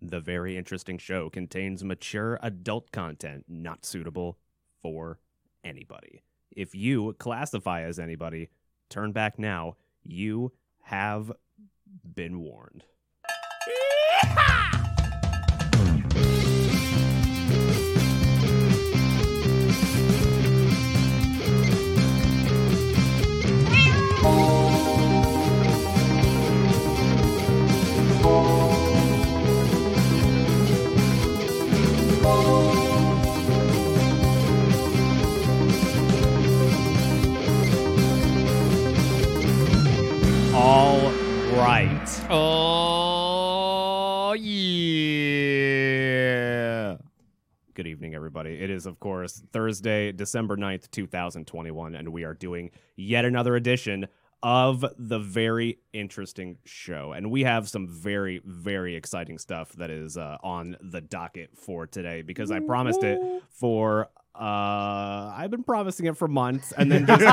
The Very Interesting Show contains mature adult content not suitable for anybody. If you classify as anybody, turn back now. You have been warned. All right. Oh, yeah. Good evening, everybody. It is, of course, Thursday, December 9th, 2021, and we are doing yet another edition of The Very Interesting Show. And we have some very, very exciting stuff that is on the docket for today because I promised it for... I've been promising it for months, and then just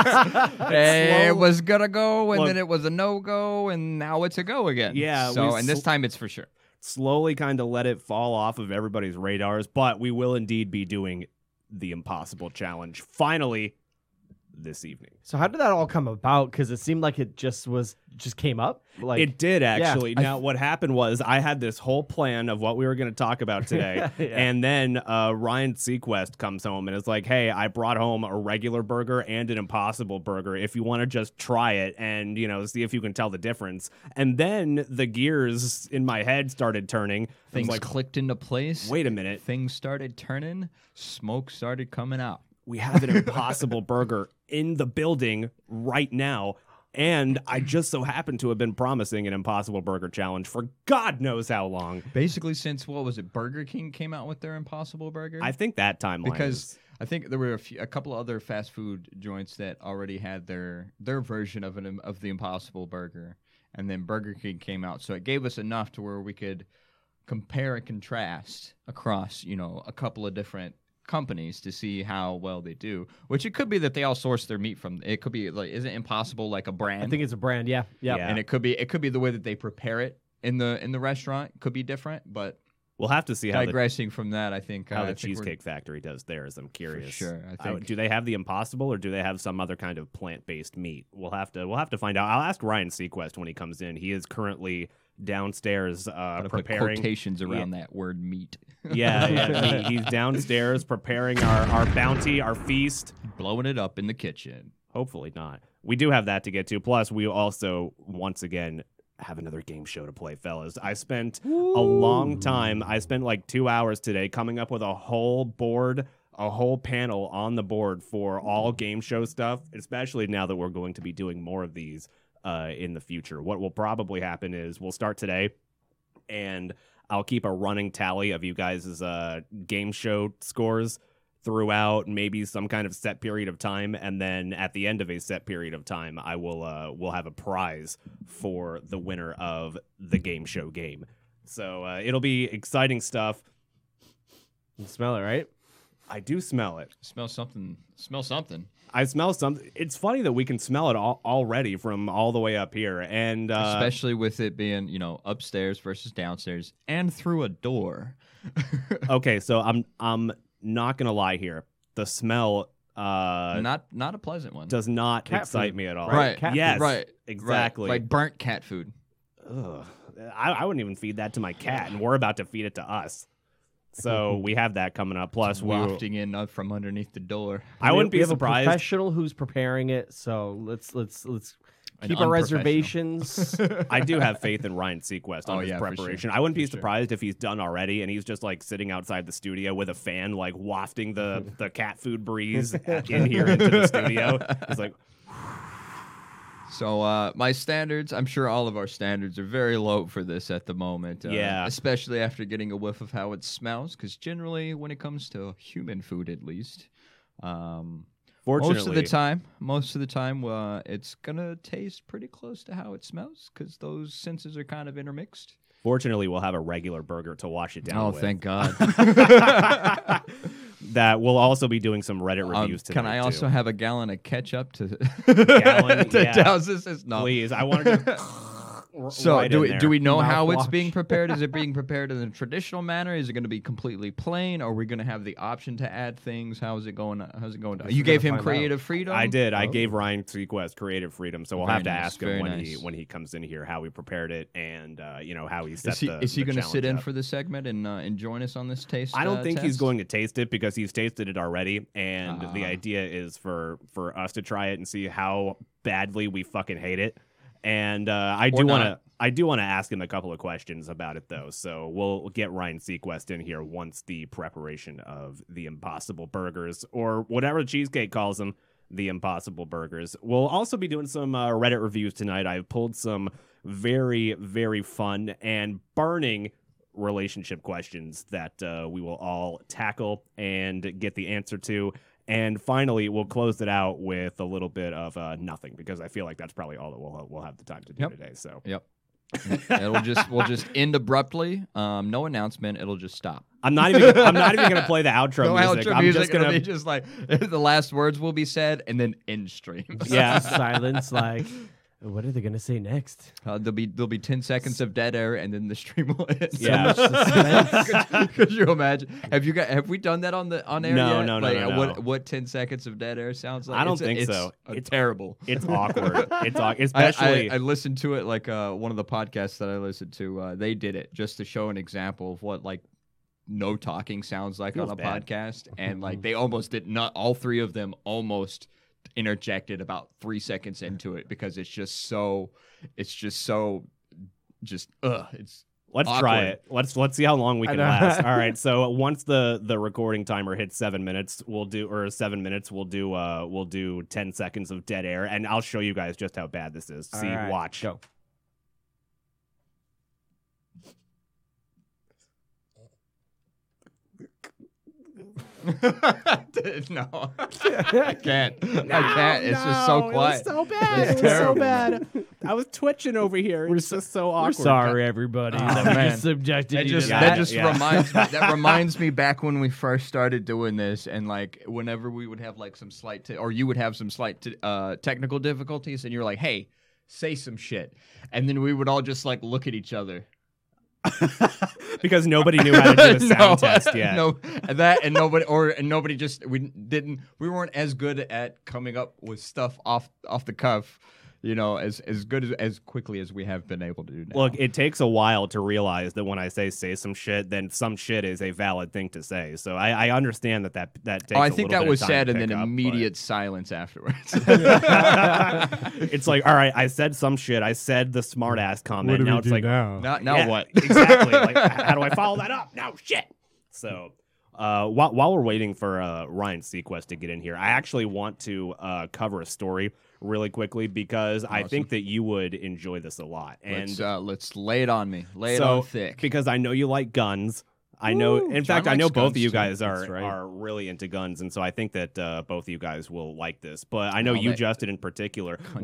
it was gonna go, and then it was a no-go, and now it's a go again. Yeah. So, and this time it's for sure. Slowly kind of let it fall off of everybody's radars, but we will indeed be doing the Impossible Challenge finally this evening. So how did that all come about? Because it seemed like it just came up. Like It did, actually. Yeah. Now, what happened was I had this whole plan of what we were going to talk about today, Yeah. and then Ryan Sequest comes home and is like, hey, I brought home a regular burger and an Impossible Burger if you want to just try it and, see if you can tell the difference. And then the gears in my head started turning. Things like, clicked into place. wait a minute. Things started turning. Smoke started coming out. We have an Impossible Burger in the building right now. And I just so happen to have been promising an Impossible Burger challenge for God knows how long. Basically, since, what was it, Burger King came out with their Impossible Burger? I think that timeline Because I think there were a couple of other fast food joints that already had their version of the Impossible Burger. And then Burger King came out. So it gave us enough to where we could compare and contrast across, a couple of different companies to see how well they do, which it could be that they all source their meat from. It could be like, isn't Impossible like a brand? I think it's a brand. Yeah. And it could be the way that they prepare it in the restaurant could be different. But we'll have to see how digressing from that, I think the Cheesecake Factory does theirs. I'm curious. For sure, I think. Do they have the Impossible or do they have some other kind of plant-based meat? We'll have to find out. I'll ask Ryan Sequest when he comes in. He is currently downstairs preparing quotations around that word meat. Yeah. He's downstairs preparing our bounty, our feast, blowing it up in the kitchen. Hopefully not. We do have that to get to. Plus, we also once again have another game show to play, fellas. I spent a long time. I spent like 2 hours today coming up with a whole board, a whole panel on the board for all game show stuff, especially now that we're going to be doing more of these in the future. What will probably happen is we'll start today, and I'll keep a running tally of you guys' game show scores throughout maybe some kind of set period of time, and then at the end of a set period of time, I will we'll have a prize for the winner of the game show game. So it'll be exciting stuff. You smell it, right? I do smell it. Smell something. I smell something. It's funny that we can smell it already from all the way up here, and especially with it being, upstairs versus downstairs and through a door. Okay, so I'm not gonna lie here. The smell, not a pleasant one. Does not cat excite food. me at all. Right? Cat yes. food. Right. Exactly. Right. Like burnt cat food. Ugh. I wouldn't even feed that to my cat, and we're about to feed it to us. So we have that coming up. Plus, wafting in from underneath the door. I wouldn't be we have surprised. a professional who's preparing it, so let's An keep our unprofessional. reservations. I do have faith in Ryan Sequest on his yeah, for preparation. sure. I wouldn't be For sure. surprised if he's done already, and he's just like sitting outside the studio with a fan, like wafting the cat food breeze in here into the studio. He's like, So my standards, I'm sure all of our standards are very low for this at the moment. Yeah. Especially after getting a whiff of how it smells, because generally when it comes to human food at least, fortunately, most of the time, it's going to taste pretty close to how it smells, because those senses are kind of intermixed. Fortunately, we'll have a regular burger to wash it down with. Thank God. That we'll also be doing some Reddit reviews today. Can I also have a gallon of ketchup to Gallon? to Yeah. douse this? No. Please, I wanted to. So right do in we there. know how it's Mouthwash. being prepared? Is it being prepared in the traditional manner? Is it going to be completely plain? Are we going to have the option to add things? How's it going? How's it going? Guess You we're gave gonna him find creative freedom. I did. I Oh. gave Ryan Sequest creative freedom, so we'll Very have to nice, ask him very when nice. he comes in here how he prepared it and how he set Is he the going to sit challenge in up. for this segment and join us on this taste? I don't think he's test? going to taste it because he's tasted it already, and the Ah. idea is for us to try it and see how badly we fucking hate it. And I Or do want not. to ask him a couple of questions about it though. So we'll get Ryan Sequest in here once the preparation of the Impossible Burgers, or whatever Cheesecake calls them, the Impossible Burgers. We'll also be doing some Reddit reviews tonight. I've pulled some very, very fun and burning relationship questions that we will all tackle and get the answer to. And finally, we'll close it out with a little bit of nothing, because I feel like that's probably all that we'll have the time to do Yep. today. So Yep. We'll just end abruptly. No announcement. It'll just stop. I'm not even gonna play the outro No music. outro I'm music. just gonna It'll be just like the last words will be said and then end stream. Yeah. Silence. Like, what are they gonna say next? There'll be 10 seconds of dead air and then the stream will end. Yeah. So much suspense. Could you imagine? Have we done that on air No, yet? no, Like, no. What 10 seconds of dead air sounds like? I don't It's think it's so. It's terrible. It's awkward. Especially I listened to it like one of the podcasts that I listened to. They did it just to show an example of what like no talking sounds like Feels on a bad. podcast, and like they almost did not. All three of them almost interjected about 3 seconds into it because it's just so It's Let's awkward. try it. Let's see how long we I can know. last. All right. So once the recording timer hits 7 minutes, we'll do 10 seconds of dead air, and I'll show you guys just how bad this is. See, All right, watch. Go. no, I can't. I can't. It's just so quiet. so bad. It's terrible. I was twitching over here. It's just so We're awkward. sorry, everybody. Oh, that we man. just subjected you to that that. just reminds me back when we first started doing this, and like whenever we would have like some slight or you would have some slight technical difficulties, and you're like, "Hey, say some shit," and then we would all just like look at each other. Because nobody knew how to do a sound test yet. No, and nobody just we weren't as good at coming up with stuff off the cuff, as good as quickly as we have been able to do now. Look, it takes a while to realize that when I say some shit, then some shit is a valid thing to say. So I understand that takes I a think little that bit was of time said to and then pick up, but- immediate silence afterwards. It's like, all right, I said some shit. I said the smart ass comment. Now it's like, now? now yeah, what? Exactly. Like, how do I follow that up? No shit. So, while we're waiting for Ryan Sequest to get in here, I actually want to cover a story really quickly because I Awesome. think that you would enjoy this a lot. And Let's lay it on me. Lay it so, on thick. because I know you like guns. I know. In John fact, I know likes both of guns, you too. guys That's right. are really into guns, and so I think that both of you guys will like this. But I know Well, you, that- Justin, in particular, Country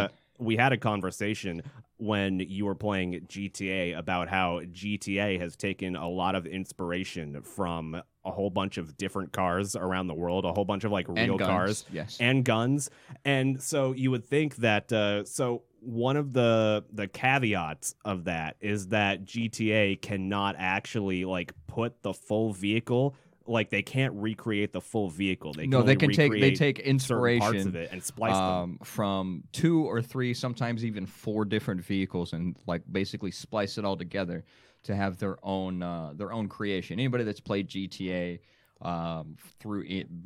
we had a conversation when you were playing GTA about how GTA has taken a lot of inspiration from a whole bunch of different cars around the world, a whole bunch of like real guns, cars yes. and guns. And so you would think that so one of the caveats of that is that GTA cannot actually like put the full vehicle, like they can't recreate the full vehicle. They can only they recreate take certain inspiration parts of it and splice them. from 2 or 3, sometimes even 4 different vehicles, and like basically splice it all together to have their own creation. Anybody that's played GTA through it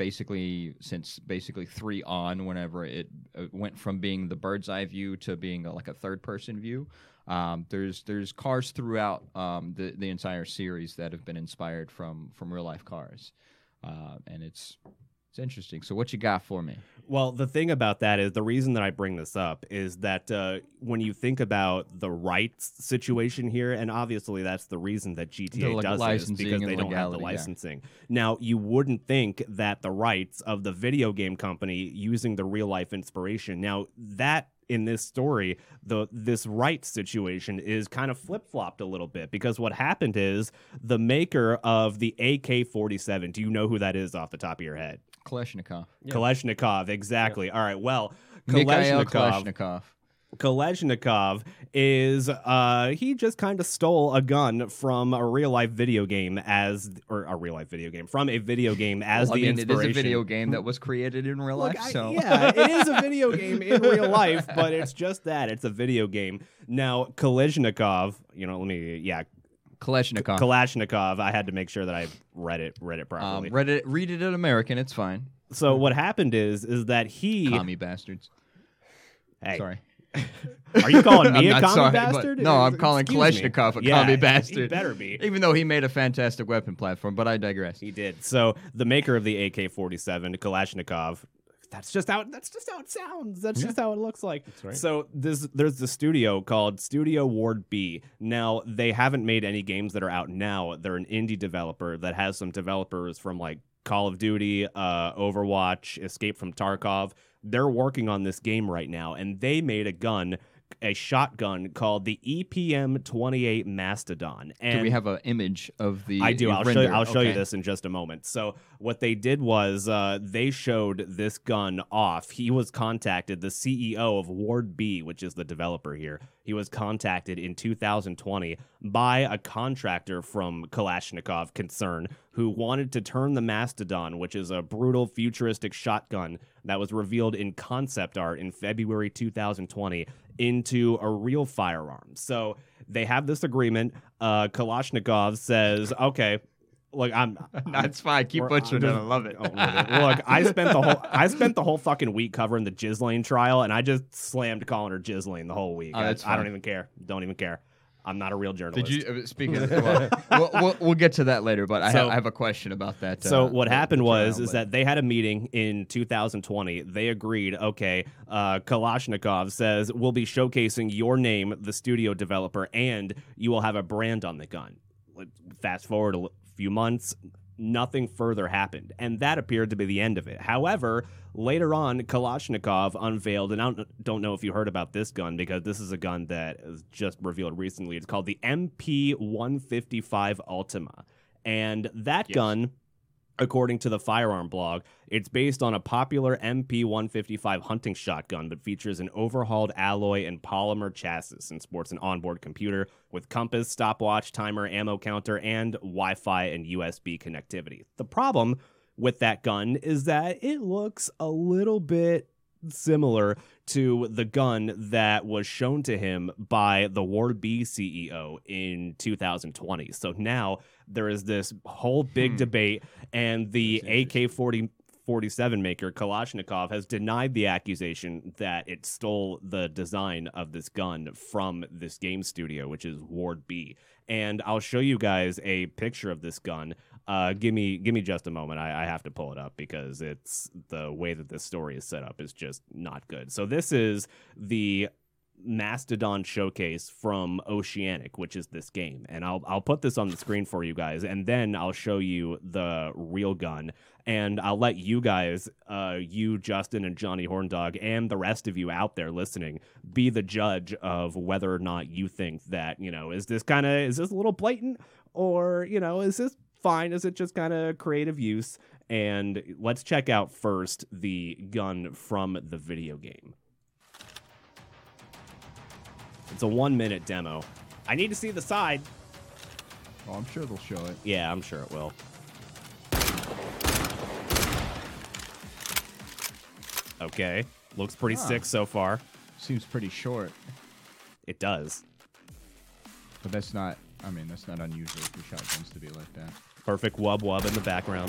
since 3 on, whenever it went from being the bird's eye view to being like a third person view. There's cars throughout the entire series that have been inspired from real life cars, and it's interesting. So what you got for me? Well, the thing about that is the reason that I bring this up is that when you think about the rights situation here, and obviously that's the reason that GTA does this, licensing because and they don't have the legality, yeah. licensing. Now, you wouldn't think that the rights of the video game company using the real life inspiration. Now, that in this story, this rights situation is kind of flip-flopped a little bit, because what happened is the maker of the AK-47, do you know who that is off the top of your head? Kalashnikov. Yeah. Kalashnikov, exactly. All right, well, Mikhail Kalashnikov, Kalashnikov. Kalashnikov is he just kind of stole a gun from a real life video game from a video game as Well, the it inspiration. is a video game that was created in real life. So Yeah, it is a video game in real life, but it's just that it's a video game. Now Kalashnikov, Kalashnikov. I had to make sure that I read it properly. Read it in American. It's fine. So what happened is that he Commie bastards. Hey, Sorry. are you calling me I'm a not commie sorry, bastard? but no, I'm calling Excuse me. Kalashnikov a Yeah, commie he bastard. better be. Even though he made a fantastic weapon platform, but I digress. He did. So the maker of the AK-47, Kalashnikov, that's just how it sounds. That's just how it looks like. That's right. So there's the studio called Studio Ward B. Now they haven't made any games that are out now. They're an indie developer that has some developers from like Call of Duty, Overwatch, Escape from Tarkov. They're working on this game right now, and they made a shotgun called the EPM-28 Mastodon. And Do we have an image of the? I do. render? I'll show you Okay. this in just a moment. So what they did was they showed this gun off. He was contacted, the CEO of Ward B, which is the developer here. He was contacted in 2020 by a contractor from Kalashnikov Concern who wanted to turn the Mastodon, which is a brutal futuristic shotgun that was revealed in concept art in February 2020, into a real firearm. So they have this agreement. Kalashnikov says, okay, look, That's fine. Keep butchering it. I love it. Look, I spent the whole fucking week covering the Ghislaine trial, and I just slammed calling her Ghislaine the whole week. Oh, that's I don't fine. even care. Don't even care. I'm not a real journalist. Did you? Speaking of, well, we'll get to that later. But I So- have a question about that. So what happened was trial, that they had a meeting in 2020. They agreed, okay, Kalashnikov says, we'll be showcasing your name, the studio developer, and you will have a brand on the gun. Fast forward a few months, nothing further happened, and that appeared to be the end of it. However, later on, Kalashnikov unveiled, and I don't know if you heard about this gun, because this is a gun that is just revealed recently. It's called the MP-155 Ultima, and that gun, according to the Firearm blog, it's based on a popular MP-155 hunting shotgun, but features an overhauled alloy and polymer chassis and sports an onboard computer with compass, stopwatch, timer, ammo counter, and Wi-Fi and USB connectivity. The problem with that gun is that it looks a little bit similar to the gun that was shown to him by the Ward B CEO in 2020. So now there is this whole big debate, and the AK-47 maker, Kalashnikov, has denied the accusation that it stole the design of this gun from this game studio, which is Ward B. And I'll show you guys a picture of this gun. Give me just a moment. I have to pull it up because it's the way that this story is set up is just not good. So this is the Mastodon showcase from Oceanic, which is this game, and I'll put this on the screen for you guys, and then I'll show you the real gun, and I'll let you guys, you, Justin, and Johnny Horndog, and the rest of you out there listening, be the judge of whether or not you think that, is this a little blatant, or is this fine? Is it just kind of creative use? And let's check out first the gun from the video game. It's a 1-minute demo. I need to see the side. Oh, I'm sure they'll show it. Yeah, I'm sure it will. Okay. Looks pretty sick so far. Seems pretty short, It does. but that's not. I mean, that's not unusual for shotguns to be like that. Perfect wub in the background.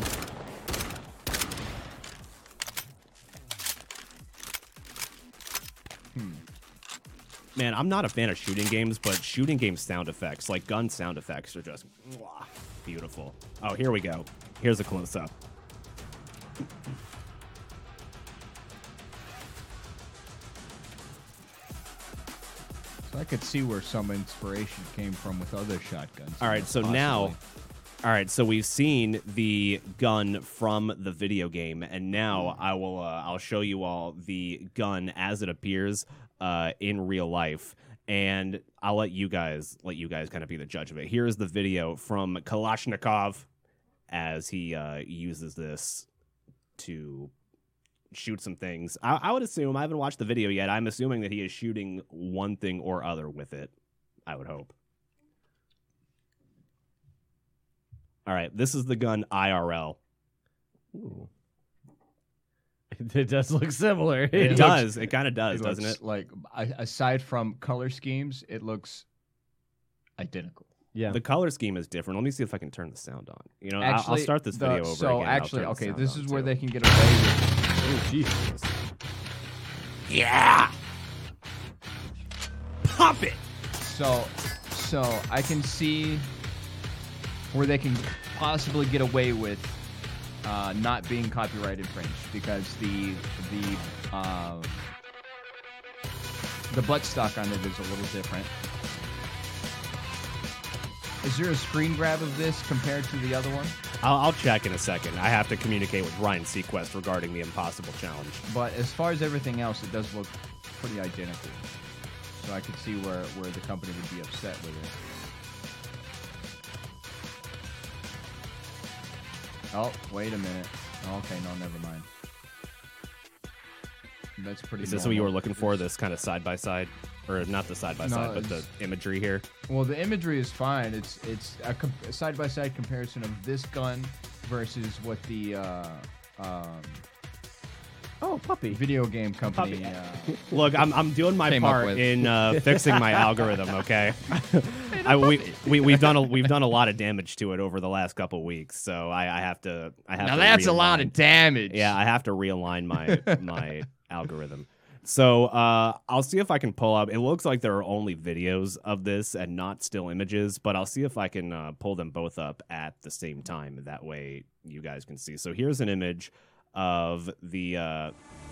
Man, I'm not a fan of shooting games, but shooting game sound effects, like gun sound effects, are just beautiful. Oh, here we go. Here's a close-up. So I could see where some inspiration came from with other shotguns. All right, so now, so we've seen the gun from the video game, and now I'll show you all the gun as it appears in real life, and I'll let you guys kind of be the judge of it. Here's the video from Kalashnikov as he uses this to shoot some things. I would assume, I haven't watched the video yet, I'm assuming that he is shooting one thing or other with it. I would hope. All right, this is the gun IRL. Ooh. It does look similar. It does. It kind of does, doesn't it? Like, aside from color schemes, it looks identical. Yeah. The color scheme is different. Let me see if I can turn the sound on. You know, Actually, I'll start this video over So again. I'll actually, turn the okay, sound this on, is where too. they can get away with. Oh, Jesus. Yeah! Pop it! So I can see where they can possibly get away with not being copyright infringed because the buttstock on it is a little different. Is there a screen grab of this compared to the other one? I'll check in a second. I have to communicate with Ryan Sequest regarding the Impossible Challenge. But as far as everything else, it does look pretty identical. So I could see where the company would be upset with it. Oh, wait a minute. Okay, no, never mind. That's pretty Is this what you were normal. looking for? This kind of side by side, or not the side by side, No, but the it's- imagery here. Well, the imagery is fine. It's a side-by-side comparison of this gun versus what the Oh, puppy. video game company. Look, I'm doing my Came up part with. in fixing my algorithm. Okay, we've done a lot of damage to it over the last couple weeks, so I have to. Now that's a lot of damage. Yeah, I have to realign my algorithm. So I'll see if I can pull up. It looks like there are only videos of this and not still images, but I'll see if I can pull them both up at the same time. That way you guys can see. So here's an image of the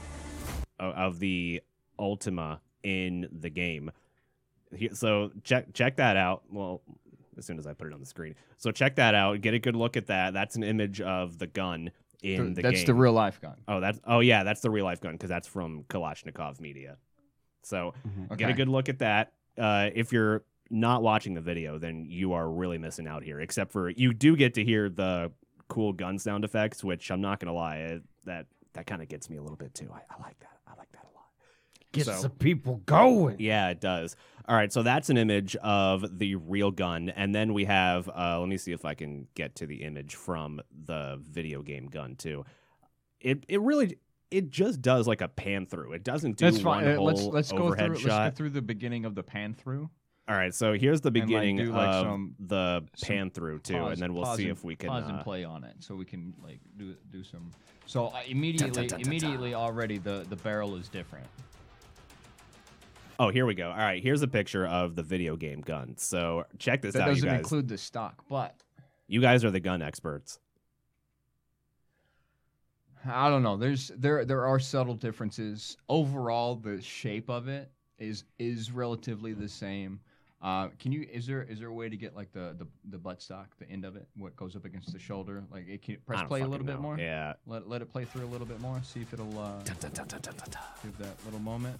Ultima in the game. So check that out. Well, as soon as I put it on the screen. So check that out. Get a good look at that. That's an image of the gun in the game. That's the real life gun. That's the real life gun because that's from Kalashnikov Media. So get a good look at that. If you're not watching the video, then you are really missing out here. Except for you do get to hear the cool gun sound effects, which I'm not gonna lie, that kind of gets me a little bit too. I like that. I like that a lot. Gets the people going. Yeah, it does. All right, so that's an image of the real gun, and then we have. Let me see if I can get to the image from the video game gun too. It really just does like a pan through. It doesn't do That's one fine. whole Let's go overhead through. shot. Let's go through the beginning of the pan through. All right, so here's the beginning do, like, of some the pan through too, and then we'll see if we can. pause and play on it, so we can like do some. So immediately already the barrel is different. Oh, here we go. All right, here's a picture of the video game gun. So check this That out, you doesn't guys. include the stock, but You guys are the gun experts. I don't know. There are subtle differences. Overall, the shape of it is relatively the same. Is there a way to get like the buttstock, the end of it, what goes up against the shoulder? Like it can I press don't play a fucking little bit know. more. Yeah. Let it play through a little bit more. See if it'll give that little moment.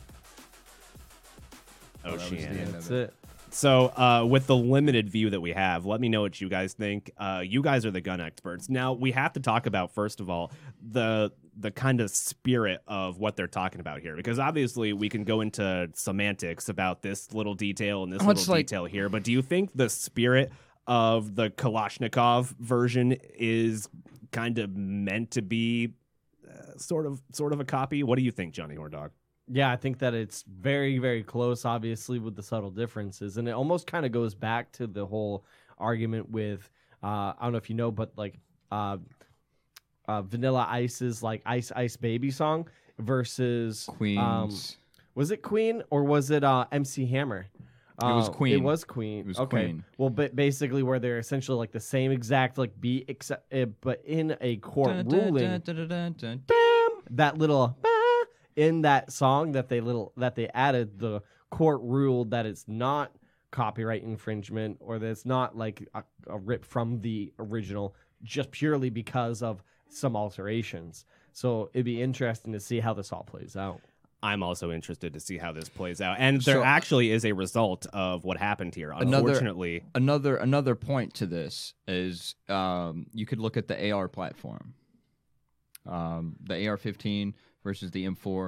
Oh, that was the shit. end of That's it. it. So with the limited view that we have, let me know what you guys think. You guys are the gun experts. Now, we have to talk about, first of all, the kind of spirit of what they're talking about here. Because obviously we can go into semantics about this little detail and this little detail here. But do you think the spirit of the Kalashnikov version is kind of meant to be sort of a copy? What do you think, Johnny Hordog? Yeah, I think that it's very, very close, obviously, with the subtle differences. And it almost kind of goes back to the whole argument with, I don't know if you know, but like Vanilla Ice's like Ice Ice Baby song versus Queen's. Was it Queen or was it MC Hammer? It was Queen. It was Queen. It was okay. Queen. Well, but basically where they're essentially like the same exact like beat, except but in a court ruling, that little in that song that they added, the court ruled that it's not copyright infringement or that it's not like a rip from the original, just purely because of some alterations. So it'd be interesting to see how this all plays out. I'm also interested to see how this plays out. And there actually is a result of what happened here. Unfortunately, Another point to this is you could look at the AR platform. The AR-15 versus the M4.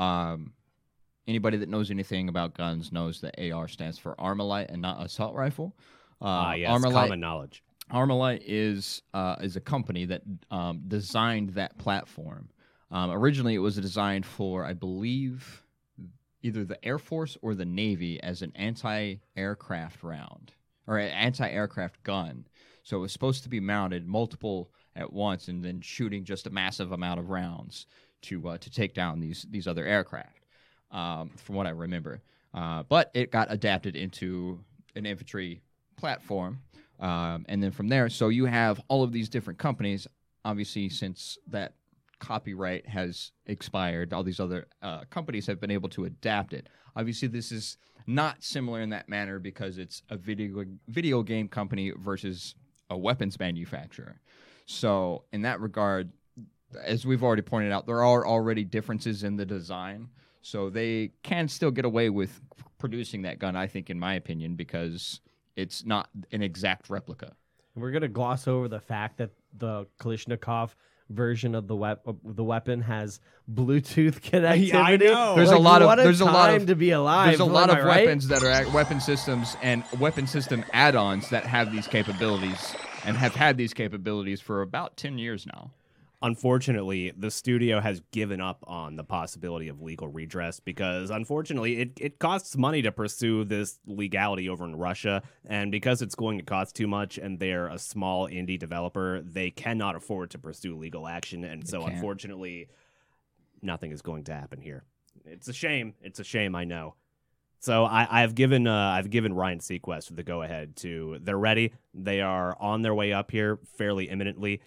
Anybody that knows anything about guns knows that AR stands for Armalite and not assault rifle. Yes, Armalite, common knowledge. Armalite is a company that designed that platform. Originally, it was designed for, I believe, either the Air Force or the Navy as an anti-aircraft round or an anti-aircraft gun. So it was supposed to be mounted multiple at once and then shooting just a massive amount of rounds to take down these other aircraft. From what I remember. But it got adapted into an infantry platform. And then from there, so you have all of these different companies. Obviously, since that copyright has expired, all these other companies have been able to adapt it. Obviously, this is not similar in that manner because it's a video game company versus a weapons manufacturer. So in that regard, as we've already pointed out, there are already differences in the design. So they can still get away with producing that gun, I think, in my opinion, because it's not an exact replica. We're going to gloss over the fact that the Kalashnikov version of the weapon has Bluetooth connectivity. Yeah, I know. There's Like, a lot of what a there's a lot time of to be alive. There's a lot am of I right? weapons that are weapon systems and weapon system add-ons that have these capabilities and have had these capabilities for about 10 years now. Unfortunately, the studio has given up on the possibility of legal redress because, unfortunately, it costs money to pursue this legality over in Russia. And because it's going to cost too much and they're a small indie developer, they cannot afford to pursue legal action. And so, can't. unfortunately, nothing is going to happen here. It's a shame. It's a shame, I know. So I've given Ryan Sequest the go-ahead to. They're ready. They are on their way up here fairly imminently,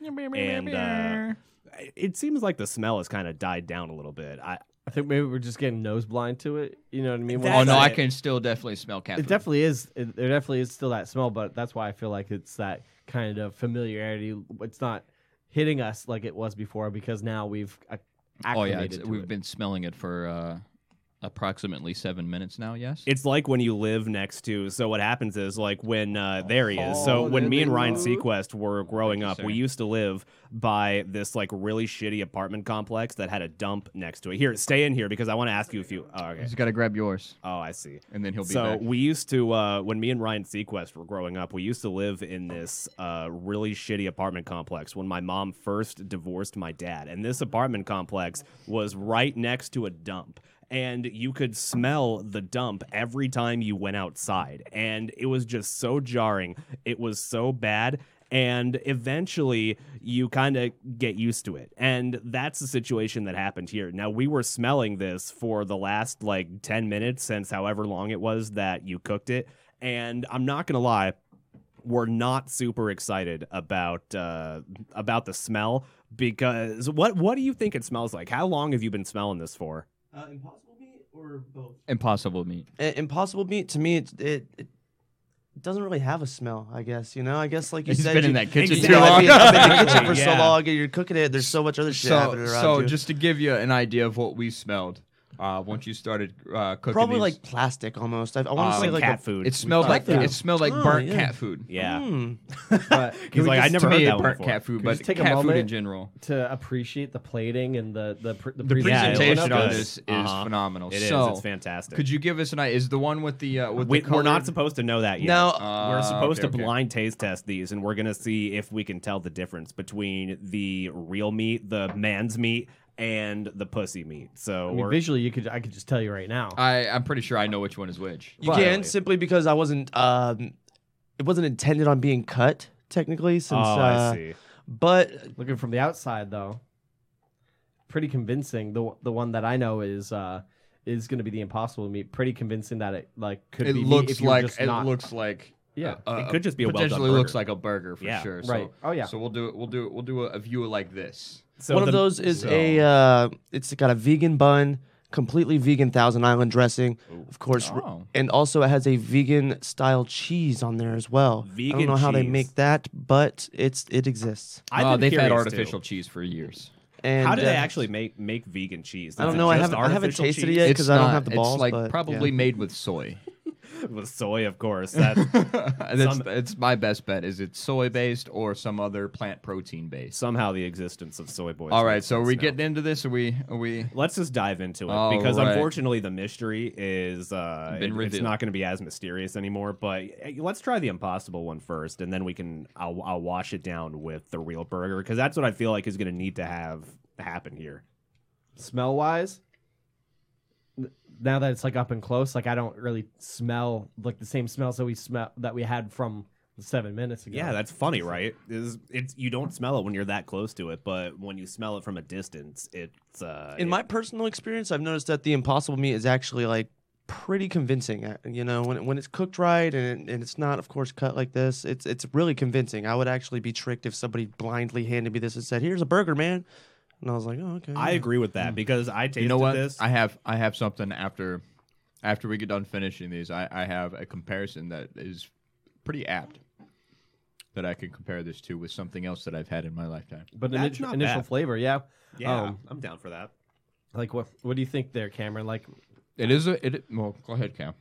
and it seems like the smell has kind of died down a little bit. I think maybe we're just getting nose blind to it. You know what I mean? That's Oh no, I it. can still definitely smell cat It food. definitely is. There definitely is still that smell, but that's why I feel like it's that kind of familiarity. It's not hitting us like it was before because now we've acclimated to we've it. been smelling it for approximately 7 minutes now. Yes. It's like when you live next to. So what happens is like when there he is. So when there me and they Ryan go. Sequest were growing you, up, sir. we used to live by this like really shitty apartment complex that had a dump next to it. Here, stay in here because I want to ask you a few. Oh, okay. He's got to grab yours, Oh, I see. and then he'll be So back. we used to, when me and Ryan Sequest were growing up, we used to live in this really shitty apartment complex when my mom first divorced my dad. And this apartment complex was right next to a dump. And you could smell the dump every time you went outside. And it was just so jarring. It was so bad. And eventually you kind of get used to it. And that's the situation that happened here. Now, we were smelling this for the last like 10 minutes since however long it was that you cooked it. And I'm not going to lie, we're not super excited about the smell because what do you think it smells like? How long have you been smelling this for? Impossible meat or both? Impossible meat. Impossible meat to me, it doesn't really have a smell. I guess I guess like you He's said, been in you- that kitchen Exactly. too long. I've been in the kitchen for so Yeah. long, and you're cooking it. There's so much other shit happening around So you. just to give you an idea of what we smelled, once you started cooking, Probably these, like plastic almost. I want to say Like like cat food. it smelled like cat food. it smelled like Oh, burnt yeah. cat food. Yeah. But He's can we like, I just- never to heard me, that it one burnt before. cat food, Can we but just take a cat food in moment? general. to appreciate the plating and the The Yeah, it presentation looks on good. this is Uh-huh. phenomenal. It is. So, It's fantastic. could you give us an idea? Is the one with the We're colored- not supposed to know that yet. No. We're supposed okay, to okay. blind taste test these, and we're going to see if we can tell the difference between the real meat, the man's meat, and the pussy meat. So I mean, we're, visually, I could just tell you right now. I'm pretty sure I know which one is which. you But- can simply because I wasn't. It wasn't intended on being cut technically. Since I see. but Looking from the outside, though, pretty convincing. The one that I know is going to be the impossible meat. Pretty convincing that it like could It be meat looks if you're like just not. It could just be a well-done potentially looks burger. like a burger for Yeah. sure. Right. Oh, yeah. So we'll do a view like this. So one the- of those is so- it's got a vegan bun, completely vegan Thousand Island dressing, of course, Oh. and also it has a vegan style cheese on there as well. I Vegan don't know how they cheese. make that, but it exists. I've been They've had curious, artificial too. cheese for years. And How do they actually make vegan cheese? I don't Is it know. I just haven't artificial tasted it cheese? yet. It's 'cause I don't not- have the balls, It's like but, probably yeah. made with soy. With soy, of course. That's It's my best bet. Is it soy based or some other plant protein based? somehow the existence of soy boys. All right, makes so are sense we now. getting into this? Are we? Let's just dive into it All because right. unfortunately the mystery is it's revealed. not going to be as mysterious anymore. But let's try the impossible one first, and then I'll wash it down with the real burger because that's what I feel like is going to need to have happen here. Smell wise, now that it's like up and close, like I don't really smell like the same smells that we had from 7 minutes ago. Yeah, that's funny, right? It's you don't smell it when you're that close to it, but when you smell it from a distance, it's In my personal experience, I've noticed that the impossible meat is actually like pretty convincing. You know, when it's cooked right and it's not, of course, cut like this, it's really convincing. I would actually be tricked if somebody blindly handed me this and said, "Here's a burger, man," and I was like, "Oh, okay." I agree with that because I tasted You know what? this. I have something after we get done finishing these. I have a comparison that is pretty apt that I can compare this to with something else that I've had in my lifetime. But That's not initial bad. flavor, yeah. Yeah, I'm down for that. Like what do you think there, Cameron? Like Well, go ahead, Cam.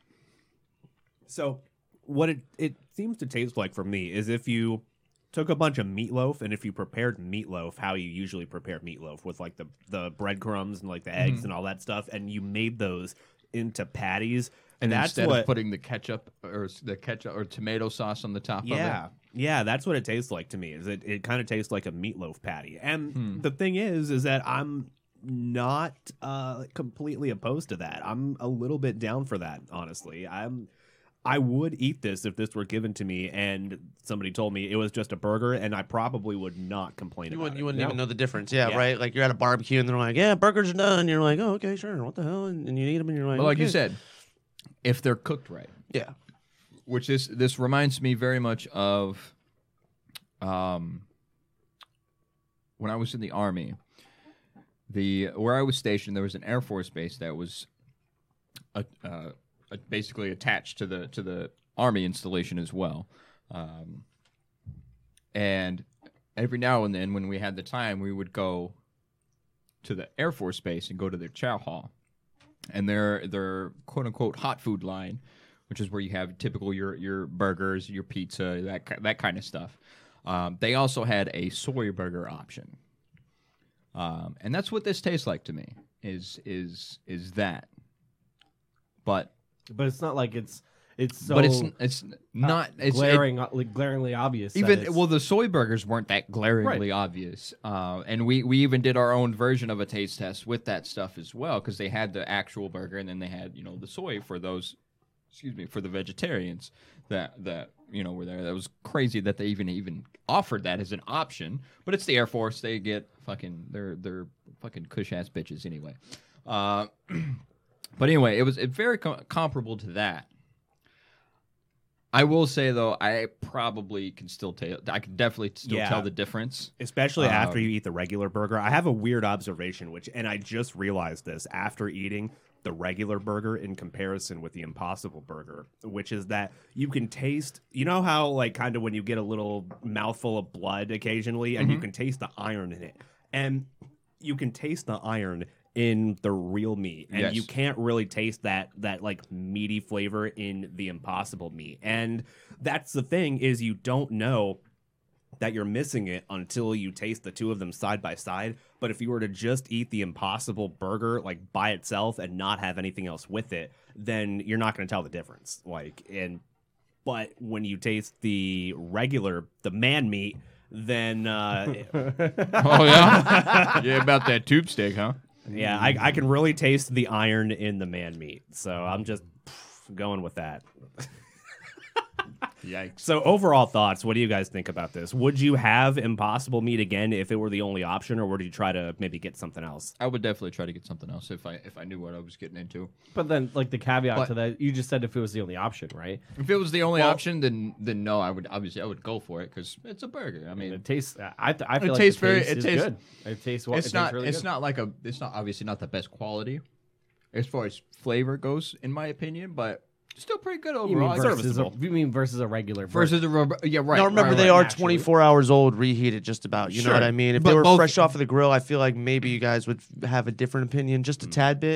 So what it seems to taste like for me is if you took a bunch of meatloaf and if you prepared meatloaf how you usually prepare meatloaf with like the breadcrumbs and like the eggs and all that stuff, and you made those into patties. And that's instead what of putting the ketchup or tomato sauce on the top of it. Yeah, that's what it tastes like to me. Is it kind of tastes like a meatloaf patty. And the thing is that I'm not completely opposed to that. I'm a little bit down for that, honestly. I would eat this if this were given to me and somebody told me it was just a burger, and I probably would not complain You about wouldn't, it. you wouldn't No. even know the difference. Yeah, Yeah. right? Like you're at a barbecue and they're like, "Yeah, burgers are done." And you're like, "Oh, okay, sure. What the hell?" And you eat them and you're like, But like you "Okay." said, if they're cooked right. Yeah. Which this reminds me very much of when I was in the Army. Where I was stationed, there was an Air Force base that was basically attached to the Army installation as well. And every now and then, when we had the time, we would go to the Air Force base and go to their chow hall. And their quote unquote hot food line, which is where you have typical your burgers, your pizza, that kind of stuff. They also had a soy burger option, and that's what this tastes like to me. Is that? But it's not like it's so but it's not it's glaringly obvious. that even it's- well, the soy burgers weren't that glaringly obvious, and we even did our own version of a taste test with that stuff as well, because they had the actual burger and then they had the soy for those, for the vegetarians that were there. That was crazy that they even offered that as an option, but it's the Air Force. They get they're fucking cush ass bitches anyway. But anyway, it's very comparable to that. I will say though, I probably can still tell. I can definitely still Yeah. tell the difference. Especially after you eat the regular burger. I have a weird observation, and I just realized this after eating the regular burger in comparison with the Impossible Burger, which is that you can taste, you know how like kind of when you get a little mouthful of blood occasionally and you can taste the iron in it. And you can taste the iron in the real meat, and Yes. you can't really taste that like meaty flavor in the Impossible meat. And that's the thing, is you don't know that you're missing it until you taste the two of them side by side. But if you were to just eat the Impossible Burger like by itself and not have anything else with it, then you're not going to tell the difference. But when you taste the man meat, then Oh yeah, yeah, about that tube steak, huh? yeah, I can really taste the iron in the man meat. So I'm just going with that. Yikes. So overall thoughts, what do you guys think about this? Would you have Impossible meat again if it were the only option, or would you try to maybe get something else? I would definitely try to get something else if I knew what I was getting into. But then, like the caveat But- to that, you just said if it was the only option, right? If it was the only Well- option, then no, I would go for it because it's a burger. I And mean, it tastes. I feel like tastes the very- taste it is tastes- good. It tastes. Well, it's not Really it's good. not like it's not obviously not the best quality as far as flavor goes, in my opinion, but still pretty good You overall. mean versus a, serviceable. you mean versus a regular? Versus yeah, right. Now remember, right, they right. are naturally. 24 hours old, reheated just about. You know Sure. what I mean? If But they were both- fresh off of the grill, I feel like maybe you guys would have a different opinion, just a tad bit.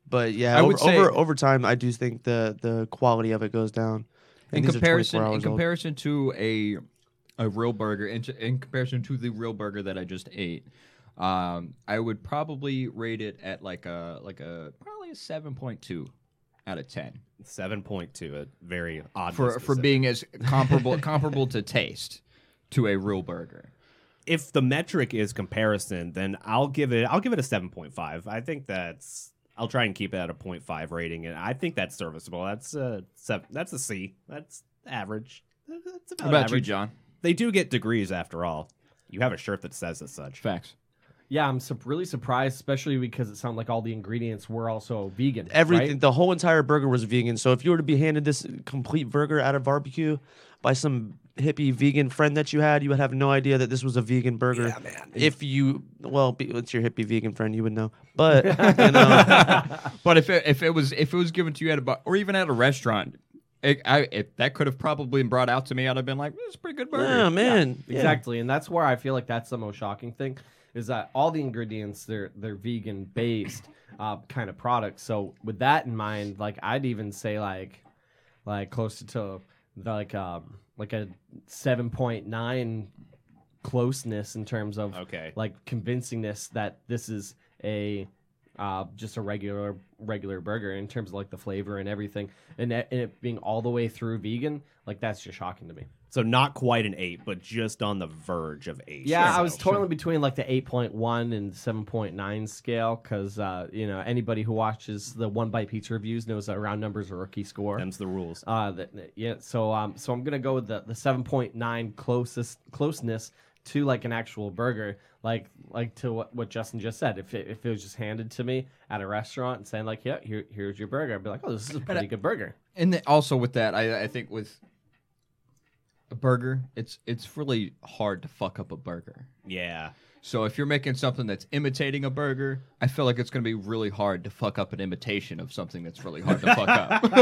But yeah, I would say- over time, I do think the quality of it goes down. In And these are 24 comparison, hours old. to a real burger, in comparison to the real burger that I just ate, I would probably rate it at like a probably a 7.2 out of 10 7.2, a very odd for being as comparable to taste to a real burger. If the metric is comparison, then I'll give it a 7.5. I think I'll try and keep it at a 0.5 rating, and I think that's serviceable. That's a C. That's average. That's about How about average. you, John? They do get degrees after all. You have a shirt that says as such. Facts. Yeah, I'm really surprised, especially because it sounded like all the ingredients were also vegan. Everything, right? the whole entire burger was vegan. So if you were to be handed this complete burger at a barbecue by some hippie vegan friend that you had, you would have no idea that this was a vegan burger. Yeah, man. If you, it's your hippie vegan friend, you would know. But you know, But if it was given to you at a bar or even at a restaurant, if that could have probably been brought out to me, I'd have been like, "This is a pretty good burger." yeah, man, yeah. Exactly, and that's where I feel like that's the most shocking thing, is that all the ingredients they're vegan based kind of products. So with that in mind, like I'd even say like closer to like a 7.9 closeness in terms of Okay. like convincingness that this is a just a regular burger in terms of like the flavor and everything, and it being all the way through vegan. Like that's just shocking to me. So not quite an 8, but just on the verge of 8. Yeah, So- I was toiling between like the 8.1 and 7.9 scale because anybody who watches the One Bite Pizza reviews knows that round numbers are rookie score. Them's the rules. So I'm gonna go with the 7.9 closeness to like an actual burger, like to what Justin just said. If it was just handed to me at a restaurant and saying like, yeah, here's your burger, I'd be like, oh, this is a pretty good burger. And then also with that, I think with a burger, it's really hard to fuck up a burger. Yeah. So if you're making something that's imitating a burger, I feel like it's going to be really hard to fuck up an imitation of something that's really hard to fuck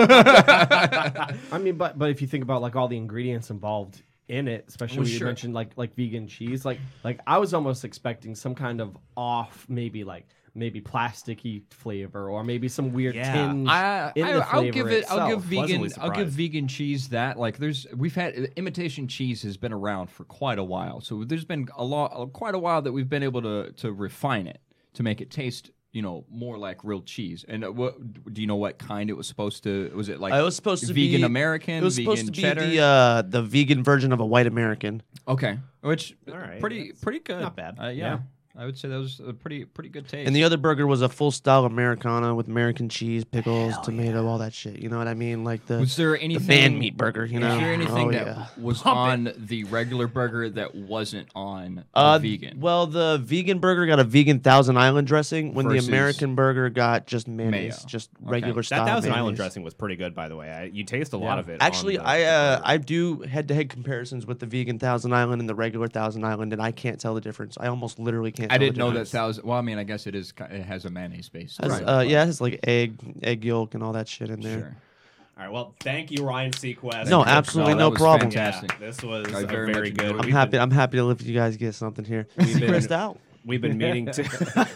up. I mean, but if you think about like all the ingredients involved in it, especially when you sure. mentioned like vegan cheese, like I was almost expecting some kind of off, maybe plasticky flavor or maybe some weird Yeah. tinge in the I'll flavor give it. I'll give itself. Pleasantly surprised. vegan cheese that. Like we've had imitation cheese has been around for quite a while. So there's been quite a while that we've been able to refine it to make it taste, more like real cheese. And what do you know what kind it was supposed to? Was it like It was supposed to vegan be American? It was vegan supposed to be cheddar? the vegan version of a white American. Okay, which All right, pretty good. not bad. Yeah. I would say that was a pretty good taste. And the other burger was a full style Americana with American cheese, pickles, tomato, all that shit. You know what I mean? Like the was there the anything band meat burger. You know? Is there anything Oh, that yeah. was on the regular burger that wasn't on the vegan? Well, the vegan burger got a vegan Thousand Island dressing, when Versus the American burger got just mayonnaise, mayo. just Okay. regular That style. Thousand Island mayonnaise. dressing was pretty good, by the way. You taste a lot of it. Actually, on the burger. I do head-to-head comparisons with the vegan Thousand Island and the regular Thousand Island, and I can't tell the difference. I almost literally can't. I tell didn't the know that difference. thousand. Well, I mean, I guess it has a mayonnaise base. Has, yeah, it has like egg yolk and all that shit in there. Sure. All right. Well, thank you, Ryan Sequest. No, you. absolutely No, that no was problem. fantastic. Yeah, this was I very very much good. enjoyed it. I'm happy. I'm happy to let you guys get something here. We've been- Pressed out. We've been meaning to.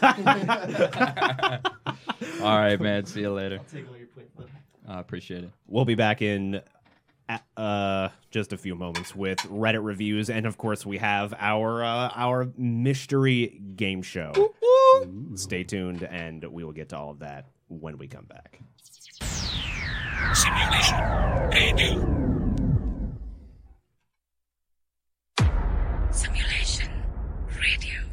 All right, man. See you later. I appreciate it. We'll be back in just a few moments with Reddit reviews, and of course, we have our mystery game show. Stay tuned, and we will get to all of that when we come back. Simulation. Radio. Simulation. Radio.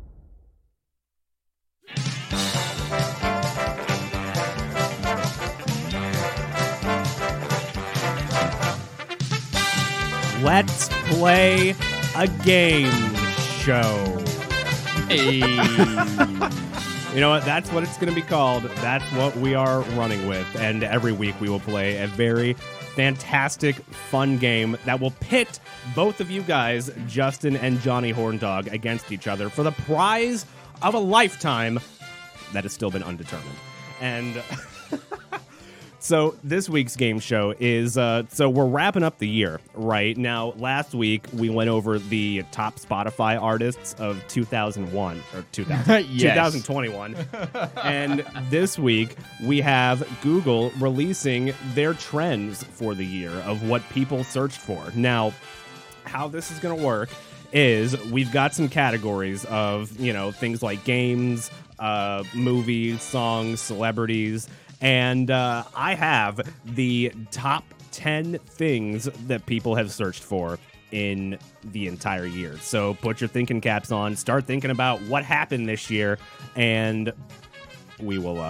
Let's play a game show. Hey. You know what? That's what it's going to be called. That's what we are running with. And every week we will play a very fantastic, fun game that will pit both of you guys, Justin and Johnny Horndog, against each other for the prize of a lifetime that has still been undetermined. And So this week's game show is so we're wrapping up the year right now. Last week we went over the top Spotify artists of 2001 or 2000, Yes. 2021, and this week we have Google releasing their trends for the year of what people searched for. Now, how this is going to work is we've got some categories of things like games, movies, songs, celebrities. And I have the top 10 things that people have searched for in the entire year. So put your thinking caps on, start thinking about what happened this year, and we will,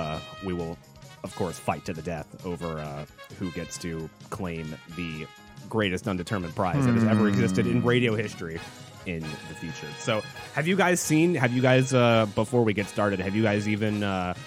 of course, fight to the death over who gets to claim the greatest undetermined prize that has ever existed in radio history in the future. So have you guys, before we get started, have you guys even...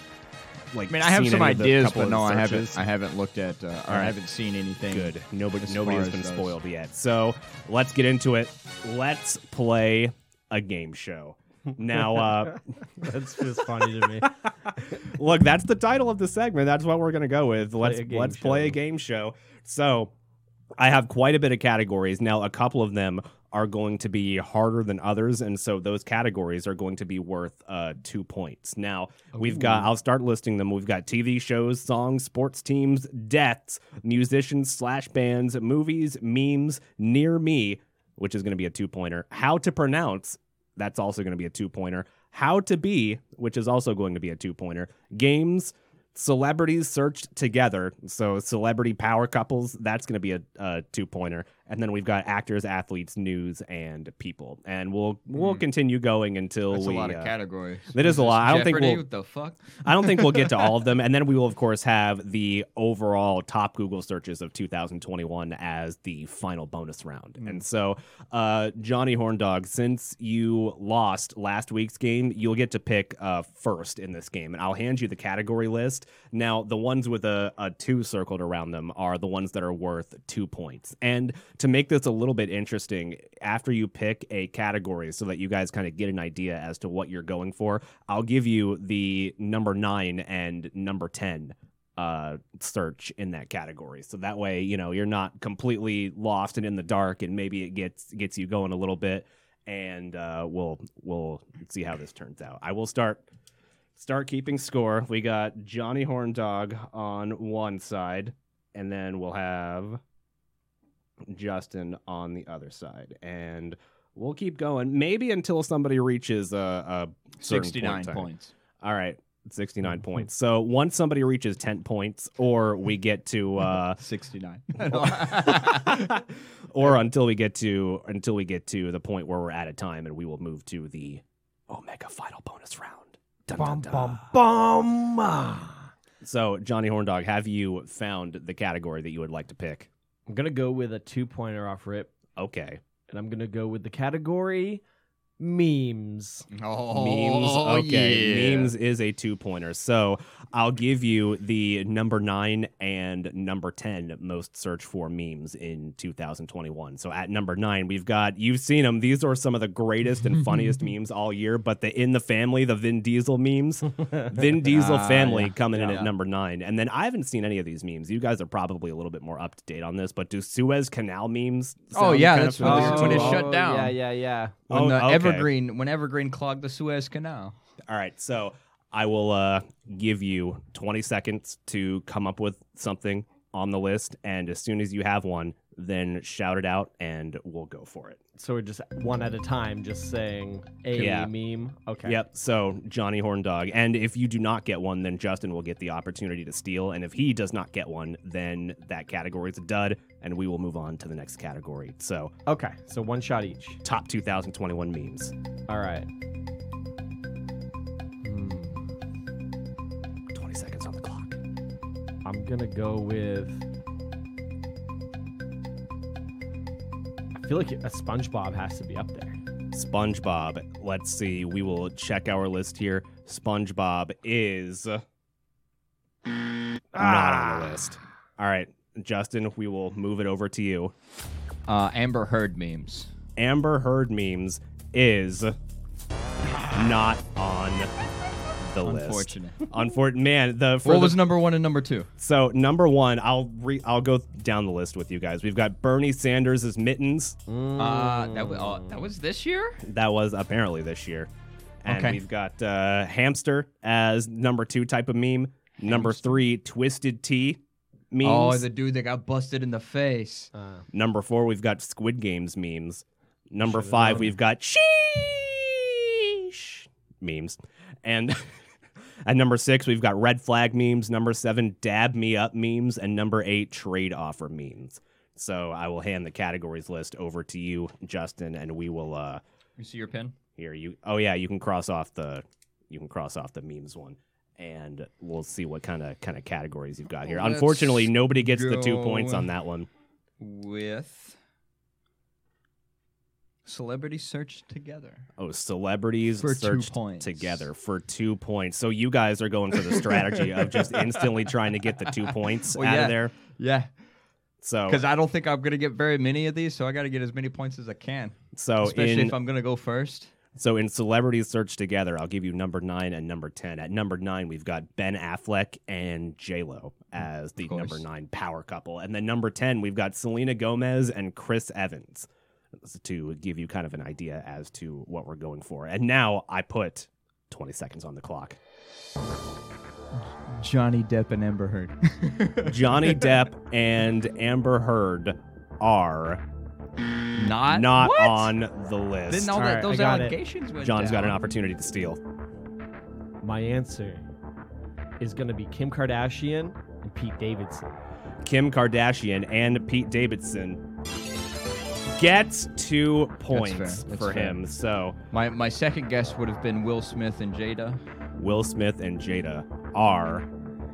I have some ideas, but no, searches? I haven't looked at, right. I haven't seen anything. Good. Nobody as has far been as those. spoiled yet. So let's get into it. Let's play a game show. Now, That's just funny to me. look, that's the title of the segment. That's what we're going to go with. Let's play a show. game show. So I have quite a bit of categories. Now, a couple of them are going to be harder than others, and so those categories are going to be worth 2 points. Now, I'll start listing them. We've got TV shows, songs, sports teams, deaths, musicians / bands, movies, memes, near me, which is going to be a 2-pointer, how to pronounce, that's also going to be a 2-pointer, how to be, which is also going to be a 2-pointer, games, celebrities searched together, so celebrity power couples, that's going to be a 2-pointer, and then we've got actors, athletes, news, and people, and we'll continue going until That's we a lot of categories. That is a lot. I don't think Jeopardy? we'll. What the fuck? I don't think we'll get to all of them, and then we will, of course, have the overall top Google searches of 2021 as the final bonus round. And so, Johnny Horndog, since you lost last week's game, you'll get to pick first in this game, and I'll hand you the category list. Now, the ones with a 2 circled around them are the ones that are worth 2 points. And to make this a little bit interesting, after you pick a category so that you guys kind of get an idea as to what you're going for, I'll give you the number 9 and number 10 search in that category. So that way, you're not completely lost and in the dark, and maybe it gets you going a little bit, and we'll see how this turns out. I will start keeping score. We got Johnny Horndog on one side, and then we'll have Justin on the other side, and we'll keep going maybe until somebody reaches a 69 points. All right, 69 points. So once somebody reaches 10 points, or we get to 69, or until we get to the point where we're out of time, and we will move to the Omega final bonus round. Dun, dun, dun. Bum. So, Johnny Horndog, have you found the category that you would like to pick? I'm going to go with a 2-pointer off rip, Okay. and I'm going to go with the category memes. Oh, Memes. Okay. yeah. Memes is a 2-pointer. So I'll give you the number 9 and number 10 most searched for memes in 2021. So at number 9, we've got, you've seen them. These are some of the greatest and funniest memes all year, but the In the Family, the Vin Diesel memes, Vin Diesel family coming in at number 9. And then I haven't seen any of these memes. You guys are probably a little bit more up to date on this, but do Suez Canal memes Oh, sound yeah, kind that's of when familiar it- to when you it all? shut down. Yeah. When okay. Evergreen clogged the Suez Canal. All right, so I will give you 20 seconds to come up with something on the list, and as soon as you have one, then shout it out, and we'll go for it. So we're just one at a time, just saying a Yeah. meme. Okay. Yep, so Johnny Horndog. And if you do not get one, then Justin will get the opportunity to steal, and if he does not get one, then that category is a dud, and we will move on to the next category. So, Okay. So one shot each. top 2021 memes. All right. 20 seconds on the clock. I'm gonna go with. I feel like a SpongeBob has to be up there. SpongeBob. Let's see. We will check our list here. SpongeBob is not on the list. All right, Justin, we will move it over to you. Amber Heard memes. Amber Heard memes is not on the list. Unfortunate. Man, What was number 1 and number 2? So number 1, I'll go down the list with you guys. We've got Bernie Sanders' mittens. That was this year? That was apparently this year. And Okay. we've got hamster as number 2 type of meme. Number 3, Twisted Tea memes. Oh, the dude that got busted in the face. Number 4, we've got Squid Games memes. Number Should've 5, known. we've got sheesh memes. And at number 6, we've got red flag memes. Number 7, dab me up memes. And number 8, trade offer memes. So I will hand the categories list over to you, Justin, and we will You see your pen? here you. Oh yeah, you can cross off the memes one. And we'll see what kind of categories you've got here. Let's Unfortunately, nobody gets the 2 go points on that one. With Celebrity Search Together. Oh, celebrities For 2 searched points. together for 2 points. So you guys are going for the strategy of just instantly trying to get the 2 points Well, out yeah. of there. Yeah, So because I don't think I'm going to get very many of these, so I got to get as many points as I can. so Especially in if I'm going to go first. so in celebrities searched together, I'll give you number 9 and number 10. At number 9, we've got Ben Affleck and J-Lo as the Of course. number 9 power couple. And then number 10, we've got Selena Gomez and Chris Evans, to give you kind of an idea as to what we're going for. And now I put 20 seconds on the clock. Johnny Depp and Amber Heard. Johnny Depp and Amber Heard are Not not What? on the list. Didn't all All right, that, those I got it. allegations went John's got down. an opportunity to steal. My answer is going to be Kim Kardashian and Pete Davidson. Kim Kardashian and Pete Davidson gets 2 points That's for fair. him. So My second guess would have been Will Smith and Jada. Will Smith and Jada are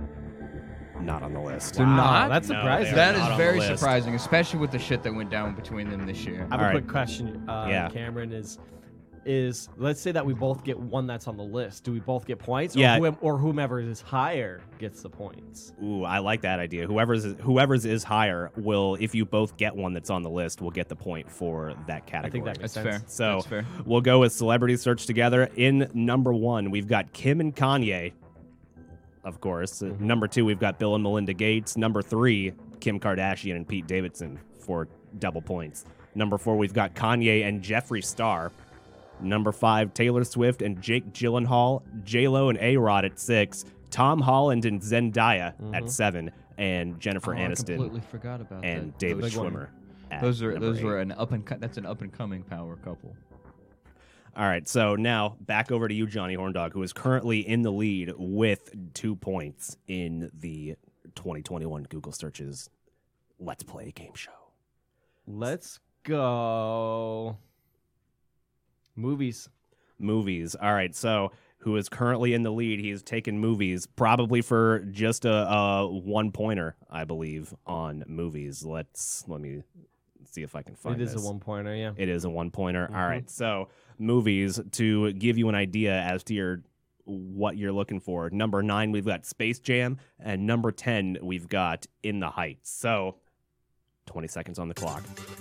not on the list. They're not? That's No, surprising. they are That not is on very the list. surprising, especially with the shit that went down between them this year. I have All a right. quick question, Yeah. Cameron. Is let's say that we both get one that's on the list. Do we both get points? Yeah. Or whomever is higher gets the points. Ooh, I like that idea. Whoever's is higher will, if you both get one that's on the list, will get the point for that category. I think that makes That's sense. fair. So That's fair. we'll go with celebrities search together. In number 1, we've got Kim and Kanye, of course. Number 2, we've got Bill and Melinda Gates. Number 3, Kim Kardashian and Pete Davidson for double points. Number 4, we've got Kanye and Jeffree Star. Number 5, Taylor Swift and Jake Gyllenhaal. J-Lo and A-Rod at 6. Tom Holland and Zendaya at 7. And Jennifer I Aniston completely forgot about and that. David big one. Schwimmer. at Those number 8. were that's an up and coming power couple. All right, so now back over to you, Johnny Horndog, who is currently in the lead with 2 points in the 2021 Google searches. Let's play a game show. Let's go. Movies. Movies. All right, so who is currently in the lead? He's taken movies, probably for just a 1-pointer, I believe, on movies. Let me see if I can find It is this. a 1-pointer, yeah. It is a 1-pointer. All right. So movies, to give you an idea as to what you're looking for. Number 9, we've got Space Jam, and number 10, we've got In the Heights. So 20 seconds on the clock.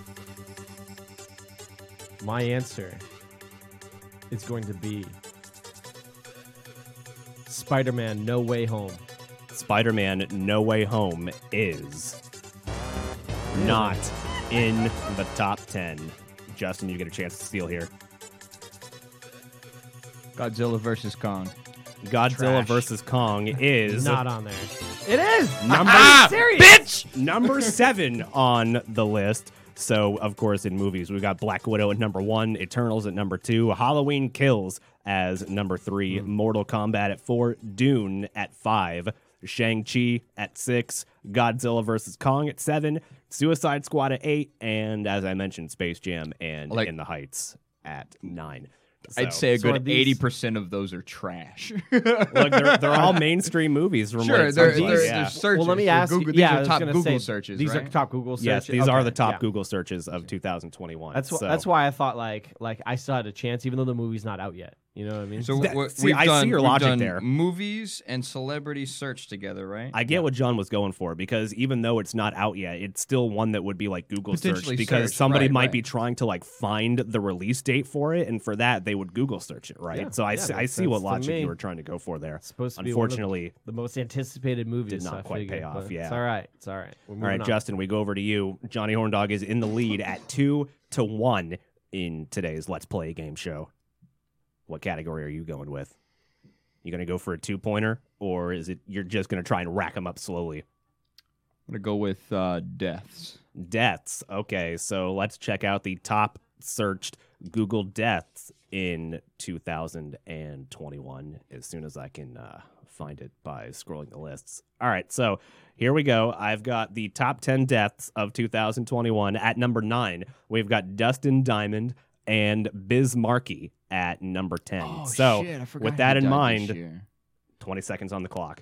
My answer is going to be Spider-Man No Way Home. Spider-Man No Way Home is not in the top 10. Justin, you get a chance to steal here. Godzilla versus Kong. Godzilla Trash. vs. Kong is Not on there. It is. Number serious. number 7 on the list. So, of course, in movies, we got Black Widow at number 1, Eternals at number 2, Halloween Kills as number 3, Mortal Kombat at 4, Dune at 5, Shang-Chi at 6, Godzilla vs. Kong at 7, Suicide Squad at 8, and as I mentioned, Space Jam and Like- In the Heights at 9. I'd say a So are good these- 80% of those are trash. Look, they're all mainstream movies. From Sure, what they're, it sounds they're, like, they're yeah. searches. Well, let me They're ask Google, you. Yeah, I these are was top gonna Google say, searches, These right? are top Google searches. Yes, these are Okay, the top yeah. Google searches of 2021. That's so. that's why I thought like I still had a chance, even though the movie's not out yet. You know what I mean? So See, I see your we've logic done there. Movies and celebrity search together, right? I get what John was going for because even though it's not out yet, it's still one that would be like Google search Potentially because search, somebody right, might right. be trying to like find the release date for it, and for that they would Google search it, right? Yeah, So I yeah, see, I makes see what sense to logic me. you were trying to go for there. It's supposed to be one of Unfortunately, the most anticipated movies. did so not I quite pay figured, off, but yeah. It's all right. It's all right. all right, Justin, we go over to you. Johnny Horndog is in the lead at 2-1 in today's Let's Play game show. What category are you going with? You going to go for a 2-pointer, or is it you're just going to try and rack them up slowly? I'm gonna go with deaths. Deaths. Okay, so let's check out the top searched Google deaths in 2021 as soon as I can find it by scrolling the lists. All right, so here we go. I've got the top 10 deaths of 2021. At number 9, we've got Dustin Diamond and Biz Markie at number 10. Oh, so shit, I forgot with he that in died this mind, year. 20 seconds on the clock.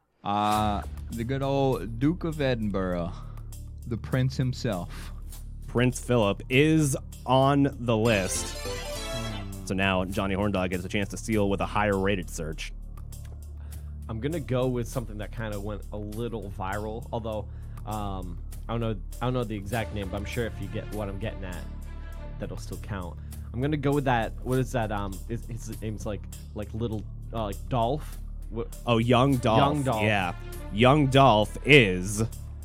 The good old Duke of Edinburgh, the prince himself. Prince Philip is on the list. So now Johnny Horndog gets a chance to steal with a higher rated search. I'm gonna go with something that kind of went a little viral. Although I don't know the exact name, but I'm sure if you get what I'm getting at, that'll still count. I'm gonna go with that. What is that? His name's like little like Dolph. Oh, Young Dolph. Young Dolph. Yeah. Young Dolph is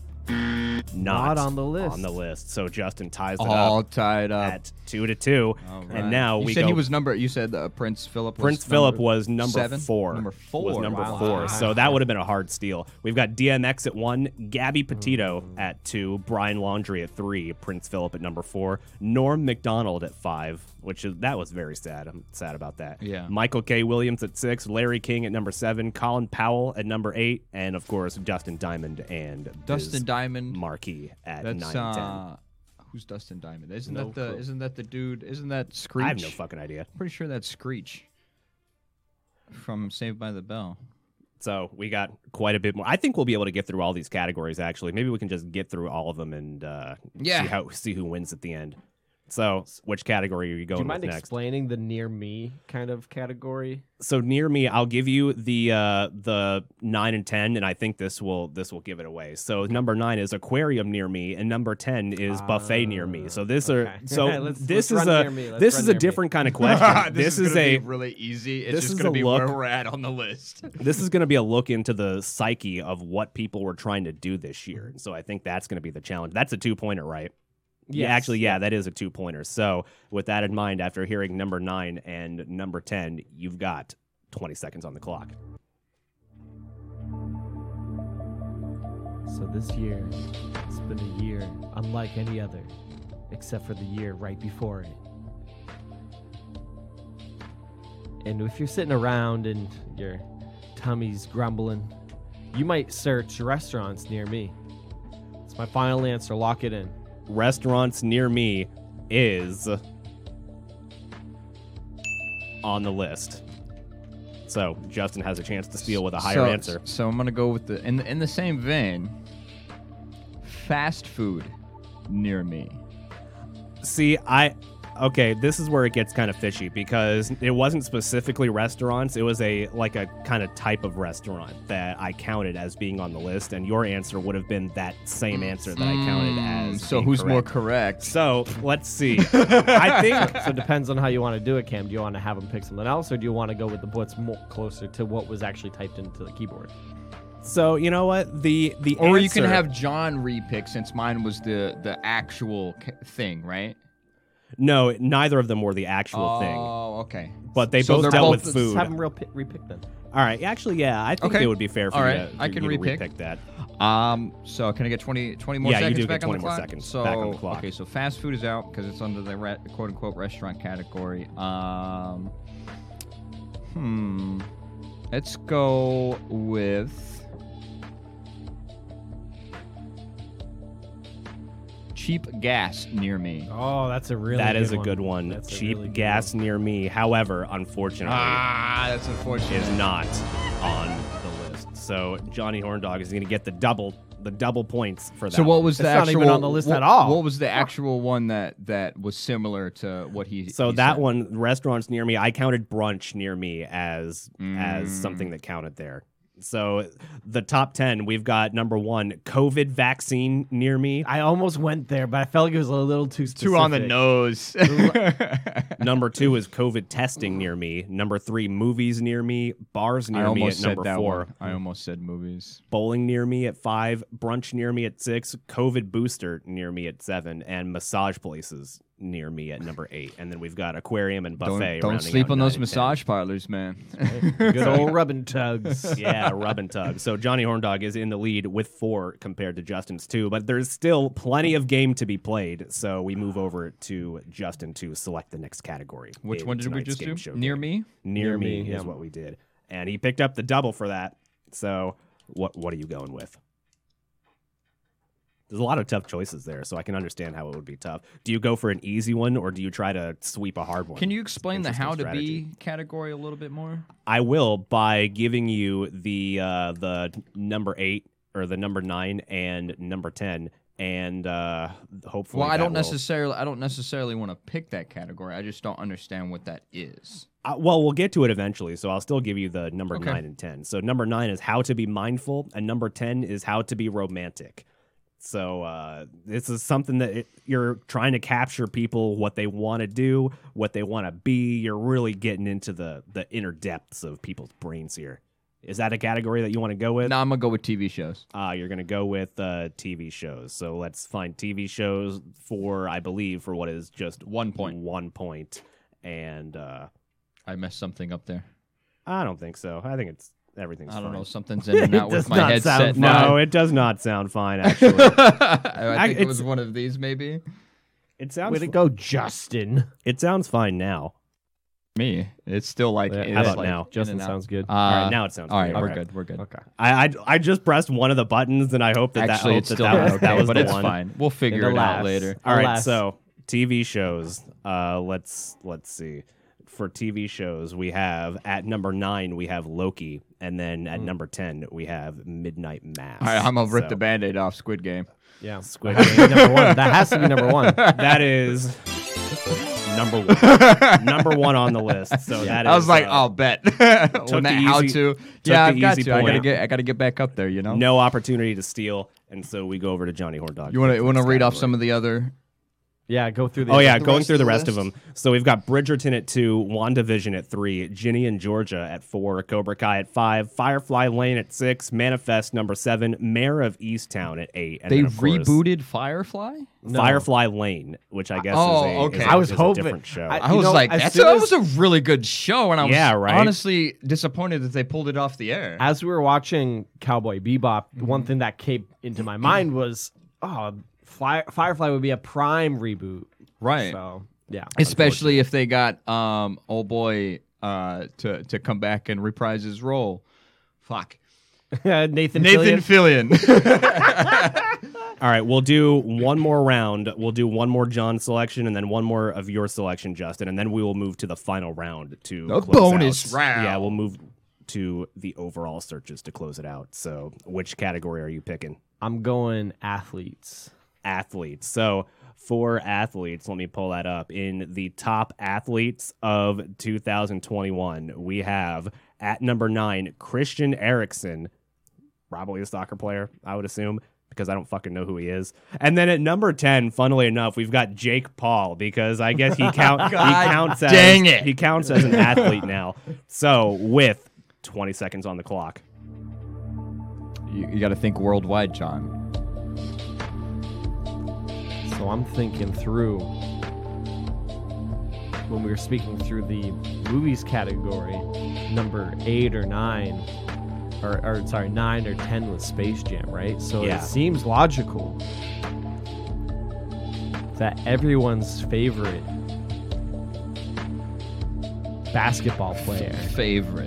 not on the list. On the list. So Justin ties it All up tied up. at 2-2. All right. And now you we said go. he was number. You said Prince Philip. Prince Philip was number 7? 4. Number 4. Was number Wow. 4. So that would have been a hard steal. We've got DMX at 1, Gabby Petito at 2, Brian Laundrie at 3, Prince Philip at number 4, Norm MacDonald at 5, that was very sad. I'm sad about that. Yeah. Michael K. Williams at 6, Larry King at number 7, Colin Powell at number 8, and of course Dustin Diamond and Dustin Biz Diamond. Markie at That's 9 and 10. who's Dustin Diamond? Isn't No that the clue. isn't that the dude? Isn't that Screech? I have no fucking idea. Pretty sure that's Screech from Saved by the Bell. So we got quite a bit more. I think we'll be able to get through all these categories. Actually, maybe we can just get through all of them and see who wins at the end. So, which category are you Do going you mind with next? explaining the near me kind of category? So near me, I'll give you the 9 and 10, and I think this will give it away. So number 9 is aquarium near me, and number 10 is buffet near me. So this okay. Let's this run is near me. Let's this run is a near me. different kind of question. this is gonna a be really easy. It's this just is gonna a be look- where we're at on the list. this is going to be a look into the psyche of what people were trying to do this year. And so I think that's going to be the challenge. That's a 2-pointer, right? Yeah, Yes. actually, yeah, that is a 2-pointer. So with that in mind, after hearing number 9 and number 10, you've got 20 seconds on the clock. So this year, it's been a year unlike any other, except for the year right before it. And if you're sitting around and your tummy's grumbling, you might search restaurants near me. It's my final answer. Lock it in. Restaurants near me is on the list. So Justin has a chance to steal with a higher answer. So I'm gonna go with the in the same vein. Fast food near me. See, okay, this is where it gets kind of fishy because it wasn't specifically restaurants. It was a kind of type of restaurant that I counted as being on the list, and your answer would have been that same answer that I counted as. So being who's more correct. correct? So let's see. I think So it depends on how you want to do it, Cam. Do you want to have them pick something else, or do you want to go with what's more closer to what was actually typed into the keyboard? so. You know what? The Or you can answer- have John repick since mine was the actual thing, right? No, neither of them were the actual thing. Oh, okay. But they So both they're dealt both- with Just food. have them repick then. All right, actually, yeah, I think Okay. it would be fair for All you right, to, I can you to repick. repick that. So can I get 20 more Yeah, you seconds do get back on 20 the more clock? seconds So, back on the clock. Okay, so fast food is out because it's under the quote unquote restaurant category. Let's go with cheap gas near me. Oh, that's a really That good is a one. good one. That's a Cheap really good gas near me. However, unfortunately, That's unfortunate. is not on the list. So Johnny Horndog is going to get the double the double points for that. So what was It's the not actual even on the list at all. What was the actual one that was similar to what he? So he that said? one, restaurants near me, I counted brunch near me as something that counted there. So the top 10, we've got number 1, COVID vaccine near me. I almost went there, but I felt like it was a little too specific. Too on the nose. Number 2 is COVID testing near me. Number 3, movies near me. Bars I near me almost at said number that 4. one. I almost said movies. Bowling near me at 5. Brunch near me at 6. COVID booster near me at 7. And massage places near me at number 8. And then we've got aquarium and buffet. Don't rounding sleep out on 9 those and 10. massage parlors, man. Good old rubbing tugs. Yeah, rub and tug. So Johnny Horndog is in the lead with 4 compared to Justin's 2, but there's still plenty of game to be played. So we move over to Justin to select the next category. Which in one did we tonight's just game do? show Near game. me? Near me yeah. is what we did, and he picked up the double for that. So what are you going with? There's a lot of tough choices there, so I can understand how it would be tough. Do you go for an easy one, or do you try to sweep a hard one? Can you explain the Interesting how to strategy. be category a little bit more? I will by giving you the number 8 or the number 9 and number 10, and hopefully. Well, I that don't will- necessarily want to pick that category. I just don't understand what that is. Well, we'll get to it eventually, so I'll still give you the number Okay. 9 and 10. So number 9 is how to be mindful, and number 10 is how to be romantic. So this is something that you're trying to capture people, what they want to do, what they want to be. You're really getting into the inner depths of people's brains here. Is that a category that you want to go with? No, I'm gonna go with TV shows. You're going to go with TV shows. So let's find TV shows for, I believe, for what is just 1 point. 1 point. And I messed something up there. I don't think so. I think everything's I don't fine. know. Something's in and out does with my not headset. sound No, it does not sound fine, actually. I think it was it's- one of these, maybe. It sounds Way to go, Justin. It sounds fine now. Me. It's still like. Yeah, it's how about like now? in Justin and out. sounds good. All right, now it sounds All right, great. we're Okay. good. We're good. Okay. I just pressed one of the buttons, and I hope that Actually, that, it's that, still that not was, okay, that was but the it's one. fine. We'll figure And it out alas. later. All right, Alas. so TV shows. Let's see. For TV shows, we have at number 9 we have Loki, and then at number 10 we have Midnight Mass. All right, I'm gonna rip So, the Band-Aid off Squid Game. Yeah. Squid That has to Game. be number 1. That has to be number 1. That is number 1. Number 1 on the list. So that is. I was like, I'll bet. When that the how easy- to. took Yeah, the I've got easy to. point. I gotta get back up there. You know. no opportunity to steal, and so we go over to Johnny Horndog. You want to read off some of the other? Yeah, go through the Oh yeah, the going rest through of the the rest of list? them. So we've got Bridgerton at 2, WandaVision at 3, Ginny and Georgia at 4, Cobra Kai at 5, Firefly Lane at 6, Manifest number 7, Mayor of Easttown at 8. And They then, of course, rebooted Firefly. Firefly Lane, which I guess Oh, is a, okay. is a, I was is hoping- a different show. I- I You was know, like, as that soon as- was a really good show, and I was Yeah, right? honestly disappointed that they pulled it off the air. As we were watching Cowboy Bebop, one thing that came into my mind was, Firefly would be a prime reboot. Right. So, yeah. Especially if they got old boy to come back and reprise his role. Fuck. Nathan Nathan Fillion. Fillion. All right, we'll do one more round. We'll do one more John selection and then one more of your selection, Justin, and then we will move to the final round to The close bonus out. round. Yeah, we'll move to the overall searches to close it out. So, which category are you picking? I'm going athletes. Athletes. So, for athletes, let me pull that up. In the top athletes of 2021, we have at number 9 Christian Eriksen, probably a soccer player, I would assume, because I don't fucking know who he is. And then at number 10, funnily enough, we've got Jake Paul, because I guess he counts as dang it. he counts as an athlete now. So with 20 seconds on the clock. You got to think worldwide, John. So I'm thinking through when we were speaking through the movies category, number 8 or 9, or sorry, 9 or 10 was Space Jam, right? So Yeah. it seems logical that everyone's favorite basketball player, Favorite.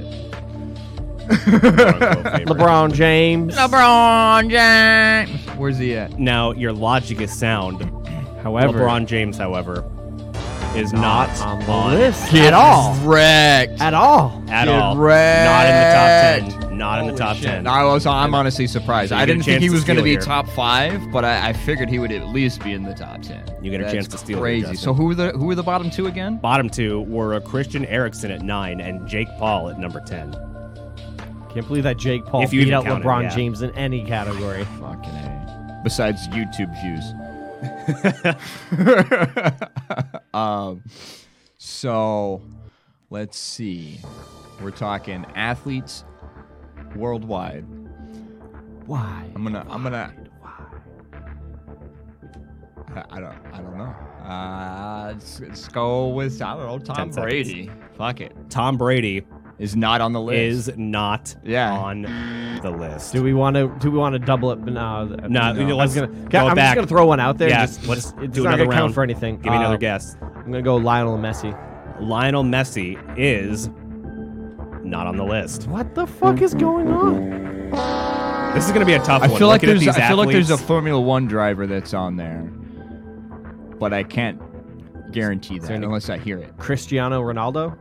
LeBron James. LeBron James. Where's he at? Now, your logic is sound. However, LeBron James, however, is not on the list Get at all. Wrecked. At all. At Get all. wrecked. Not in the top 10. Not in the top 10. I'm honestly surprised. So you I get a didn't think chance he to was going to steal be here. top 5, but I figured he would at least be in the top 10. You get a That's chance to steal here, Crazy. Justin. So who were the bottom 2 again? Bottom 2 were Christian Eriksen at 9 and Jake Paul at number 10. Can't believe that Jake Paul If you beat even out count it, LeBron yeah. James in any category. Fucking A. Besides YouTube views. So let's see. We're talking athletes worldwide. Why? I'm gonna. I don't know. Let's go with Tom 10 seconds. Brady. Fuck it. Tom Brady Is not on the list. is not Yeah. on the list. Do we want to double it? No. let's I'm go just back. gonna throw one out there. Yeah, Just, let's it's do not another gonna count round. for anything. Give me another guess. I'm gonna go Lionel Messi. Lionel Messi is not on the list. What the fuck is going on? This is going to be a tough I one. feel like Looking at there's. these I feel like there's a athletes- Formula One driver that's on there, but I can't guarantee that there any- unless I hear it. Cristiano Ronaldo.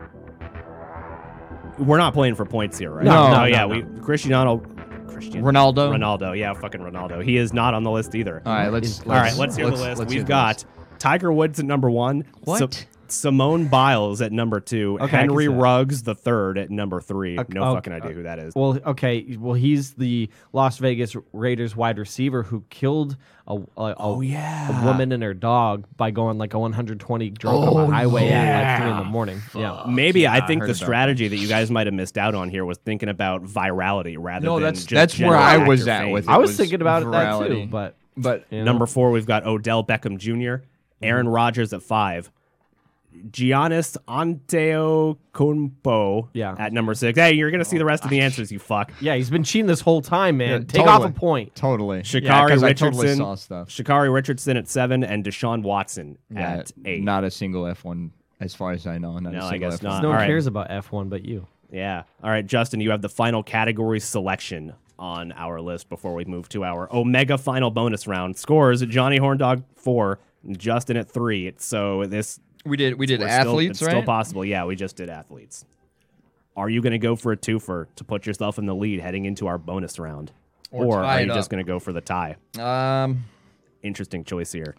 We're not playing for points here, right? No, yeah, no. Cristiano. Ronaldo. Ronaldo, yeah, fucking Ronaldo. He is not on the list either. All right, let's Hear the list. let's hear We've the got list. Tiger Woods at number 1. What? Simone Biles at number 2. Okay, I can Henry see that. Ruggs the third at number 3. Okay, No fucking idea who that is. Well, okay. Well, he's the Las Vegas Raiders wide receiver who killed a woman and her dog by going like a 120 drove on a highway at like 3 in the morning. Yeah. Maybe yeah, I I think heard the about strategy that you guys might have missed out on here was thinking about virality rather No, than that's- just that's where general I was actor at fame. with it. I was was thinking about that virality. too, but But you know. Number 4, we've got Odell Beckham Jr., Aaron Rodgers at 5, Giannis Antetokounmpo Yeah. at number 6. Hey, you're gonna see the rest of the answers, you fuck. yeah, he's been cheating this whole time, man. Yeah, Take off a totally. point. totally. Sha'Carri 'cause I Richardson, totally saw stuff. Sha'Carri Richardson at 7, and Deshaun Watson Yeah, at 8. not a single F1 as far as I know. Not No, a I single guess F1. not. No one All right. cares about F1 but you. Yeah. All right, Justin, you have the final category selection on our list before we move to our Omega final bonus round. Scores: Johnny Horndog 4, Justin at 3. So this We did we're athletes, still, right? Still possible. Yeah, we just did athletes. Are you going to go for a twofer to put yourself in the lead heading into our bonus round, Or tie are it you just up. going to go for the tie? Interesting choice here.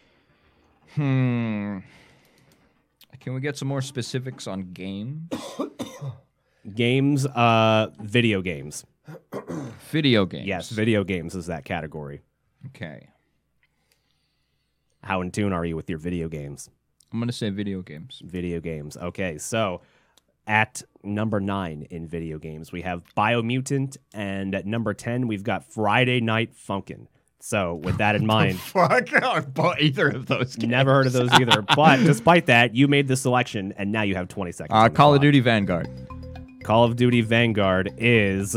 Can we get some more specifics on game? Games, video games. Video games. Yes, video games is that category. Okay. How in tune are you with your video games? I'm gonna say video games. Video games. Okay, so at number 9 in video games, we have Biomutant, and at number 10, we've got Friday Night Funkin'. So with that in mind, Fuck either of those games. never heard of those either. But despite that, you made the selection, and now you have 20 seconds. on the Call of clock. Duty Vanguard. Call of Duty Vanguard is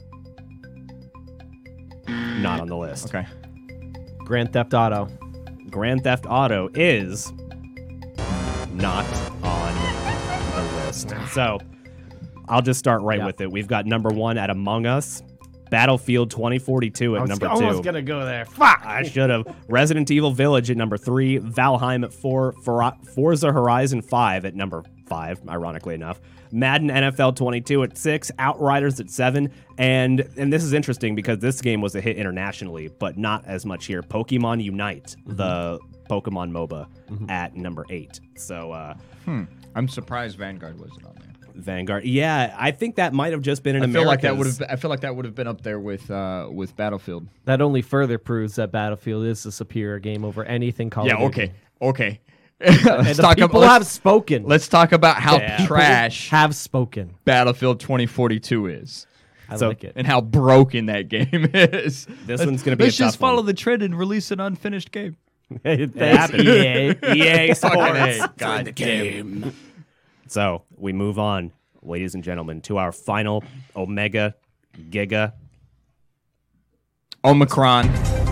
not on the list. Okay. Grand Theft Auto. Grand Theft Auto is not on the list. So I'll just start right Yeah. with it. We've got number 1 at Among Us, Battlefield 2042 at number 2. almost gonna go there. Fuck. I should have. Resident Evil Village at number 3, Valheim at 4, Forza Horizon 5 at number 5, ironically enough. Madden NFL 22 at 6, Outriders at 7, and this is interesting because this game was a hit internationally, but not as much here. Pokemon Unite, the Pokemon MOBA, at number 8. So I'm surprised Vanguard wasn't on there. Vanguard, yeah, I think that might have just been an I feel like America's. that would have been up there with Battlefield. That only further proves that Battlefield is a superior game over anything Call of Duty. Okay. And let's the talk people about have spoken. let's talk about how Yeah. trash have spoken. Battlefield 2042 is. I So- like it. And how broken that game is. This one's gonna be Let's a just tough one. follow the trend and release an unfinished game. Thanks, happened. EA. EA Fucking Sports. A, God damn. So we move on, ladies and gentlemen, to our final Omega Giga. Omicron.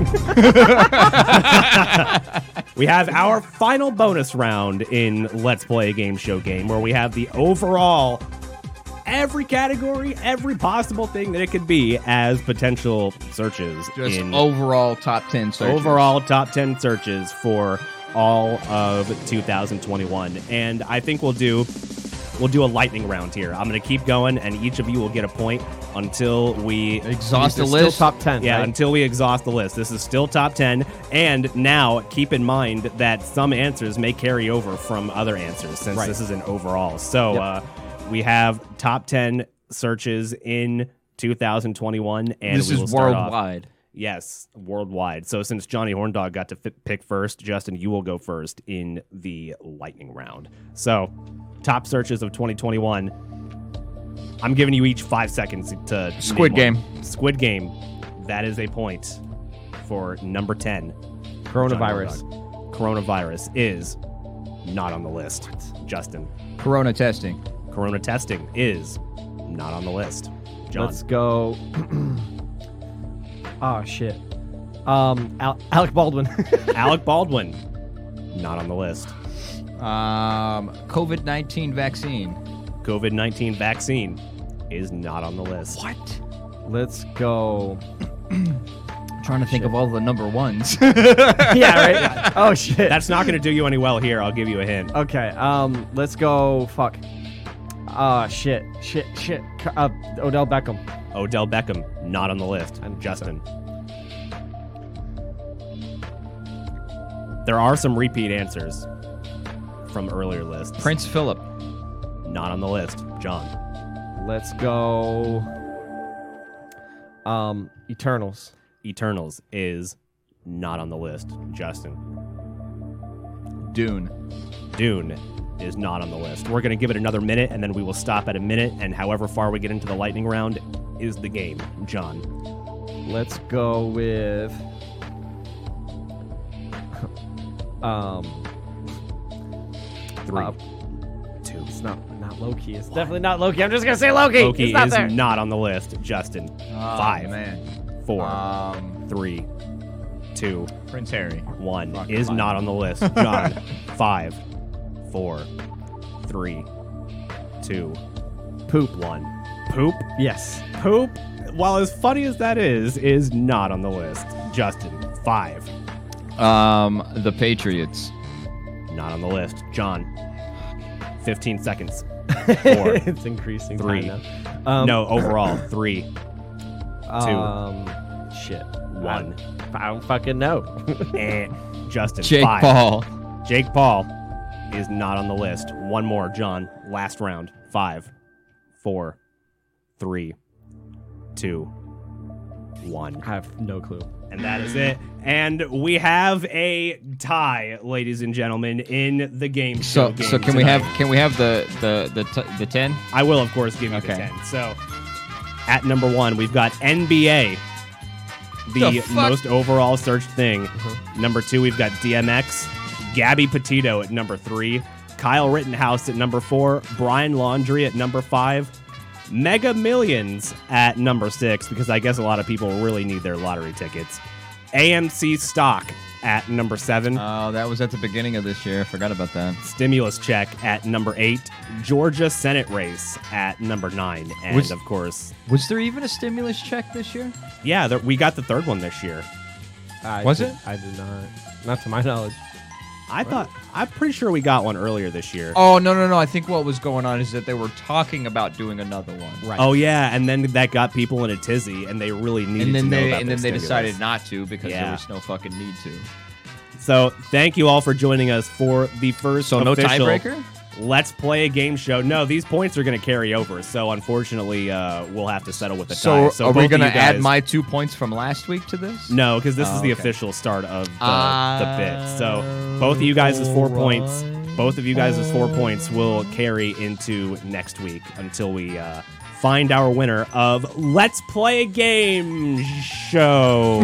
We have our final bonus round in Let's Play a Game Show game, where we have the overall, every category, every possible thing that it could be as potential searches Just in overall top 10 searches. overall top 10 searches for all of 2021. And I think we'll do we'll do a lightning round here. I'm going to keep going, and each of you will get a point until we Exhaust the These are still list. top 10. Yeah, right? until we exhaust the list. This is still top 10. And now keep in mind that some answers may carry over from other answers since Right. this is an overall. So Yep. we have top 10 searches in 2021. And This we will is start off- worldwide. Yes, worldwide. So since Johnny Horndog got to pick first, Justin, you will go first in the lightning round. So top searches of 2021. I'm giving you each 5 seconds to Squid name Game. one. Squid Game. That is a point for number 10. Coronavirus. Johnny Horndog. Coronavirus is not on the list. Justin. Corona testing. Corona testing is not on the list. John. Let's go. Oh shit. Alec Baldwin. Alec Baldwin. Not on the list. COVID-19 vaccine. COVID-19 vaccine is not on the list. What? Let's go. Trying to think of all the number ones. Yeah, right. Oh shit. That's not going to do you any well here. I'll give you a hint. Okay. Let's go. Fuck. Shit. Odell Beckham. Odell Beckham, not on the list. And Justin. There are some repeat answers from earlier lists. Prince Philip. Not on the list. John. Let's go. Eternals. Eternals is not on the list. Justin. Dune. Dune is not on the list. We're going to give it another minute, and then we will stop at a minute, and however far we get into the lightning round is the game. John. Let's go with. Three. 2. It's not Loki. It's definitely not Loki. I'm just gonna say Loki. Loki it's not is there. not on the list. Justin. 5, Man. 4, 3, 2, Prince Harry. 1 Fuck, is fine. not on the list. John. 5, 4, 3, 2, Poop. 1. Poop. Yes. Poop, while as funny as that is not on the list. Justin. 5, The Patriots. not on the list. John. 15 seconds. 4. It's increasing. 3. Now. No, overall. 3, Shit. 1. I don't fucking know. And Justin. Jake 5. Paul. Jake Paul is not on the list. One more, John. Last round. 5, 4, 3, 2, 1. I have no clue. And that is it. And we have a tie, ladies and gentlemen, in the game show. So can we have the 10? I will, of course, give you the Okay. 10. So at number 1, we've got NBA, the The fuck? most overall searched thing. Number 2, we've got DMX, Gabby Petito at number 3, Kyle Rittenhouse at number 4, Brian Laundrie at number 5, Mega Millions at number 6, because I guess a lot of people really need their lottery tickets, AMC Stock at number 7, Oh, that was at the beginning of this year. I forgot about that. Stimulus Check at number 8, Georgia Senate Race at number 9, and Was- of course, Was there even a stimulus check this year? yeah, we got the third one this year. Was it? I did not. Not to my knowledge. I'm pretty sure we got one earlier this year. Oh, no. I think what was going on is that they were talking about doing another one. Right. Oh yeah, and then that got people in a tizzy, and they really needed And then to know they about and their then they stimulus. decided not to because Yeah. there was no fucking need to. So thank you all for joining us for the first So no official tiebreaker? Let's Play a Game show. No, these points are going to carry over, so unfortunately, we'll have to settle with the tie. So are both we of going to you add guys- my 2 points from last week to this? No, because this is the okay. official start of the bit. So both of you guys' 4 points. Both of you guys' 4 points will carry into next week until we find our winner of Let's Play a Game show.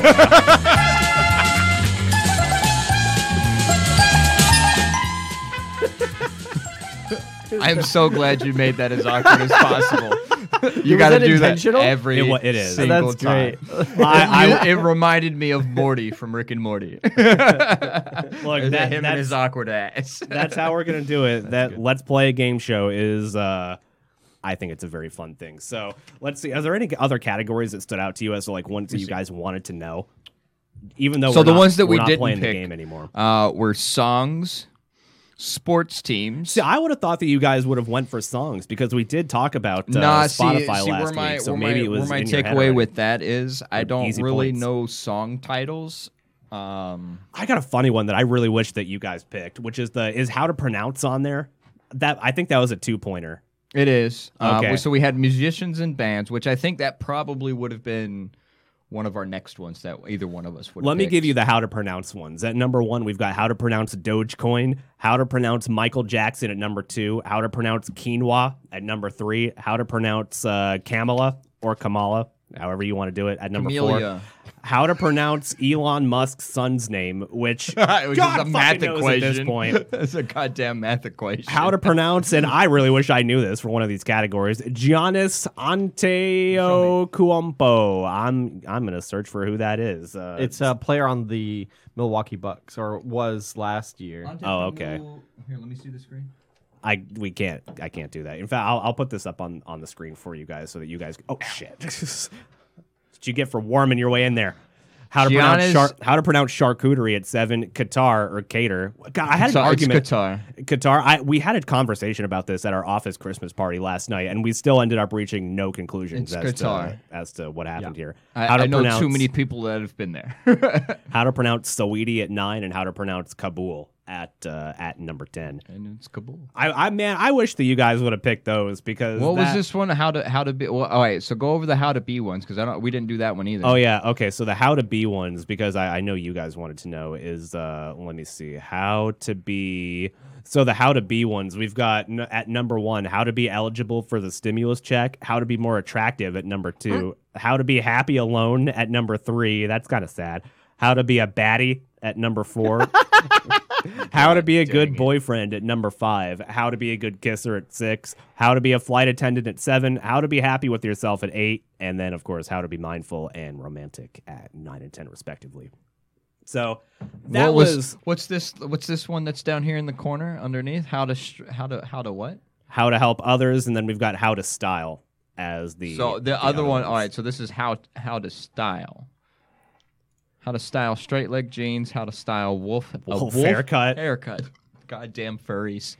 I'm so glad you made that as awkward as possible. You Was got to that do that intentional? every It is. single That's time. great. It reminded me of Morty from Rick and Morty. Look, Him that's, and his awkward ass. that's how we're gonna do it. That Let's Play a Game show is. I think it's a very fun thing. So let's see. Are there any other categories that stood out to you as like ones that you guys wanted to know? Even though So we're the not- ones that we're we not didn't playing pick the game anymore. were songs, sports teams. See, I would have thought that you guys would have went for songs because we did talk about Spotify last week. So maybe it was where my in your head takeaway already. with that is I don't Easy really points. know song titles. I got a funny one that I really wish that you guys picked, which is how to pronounce on there. That I think that was a 2-pointer. It is. Okay. So we had musicians and bands, which I think that probably would have been one of our next ones that either one of us would have Let me picked. give you the how to pronounce ones. At number 1, we've got how to pronounce Dogecoin, how to pronounce Michael Jackson at number 2, how to pronounce quinoa at number 3, how to pronounce Kamala or Kamala, however you want to do it, at number 4. Camellia. How to pronounce Elon Musk's son's name, which It was God just a math fucking knows equation. at this point. It's a goddamn math equation. How to pronounce, and I really wish I knew this for one of these categories, Giannis Antetokounmpo. I'm gonna search for who that is. It's a player on the Milwaukee Bucks, or was last year. Oh, okay. Here, let me see the screen. I can't do that. In fact, I'll put this up on the screen for you guys so that you guys. Oh shit! What you get for warming your way in there? How to pronounce charcuterie at 7? Qatar or cater? God, I had an argument. It's Qatar. Qatar. We had a conversation about this at our office Christmas party last night, and we still ended up reaching no conclusions It's Qatar. as to what happened here. I know too many people that have been there. How to pronounce Saweetie at 9, and how to pronounce Kabul at number 10. And it's Kabul. I wish that you guys would have picked those because What was this one? How to be? Well, all right, so go over the how to be ones because we didn't do that one either. Oh yeah, okay. So the how to be ones, because I know you guys wanted to know, is let me see, how to be. So the how to be ones, we've got at number 1, how to be eligible for the stimulus check, how to be more attractive at number 2, how to be happy alone at number 3. That's kind of sad. How to be a baddie at number 4. How to be a good boyfriend at number 5. How to be a good kisser at 6. How to be a flight attendant at 7. How to be happy with yourself at 8. And then, of course, how to be mindful and romantic at 9 and 10, respectively. So that what's this one that's down here in the corner underneath? How to what? how to help others, and then we've got how to style as the. So the other one. ones. All right. So this is how to style. How to style straight leg jeans. How to style wolf haircut. Goddamn furries.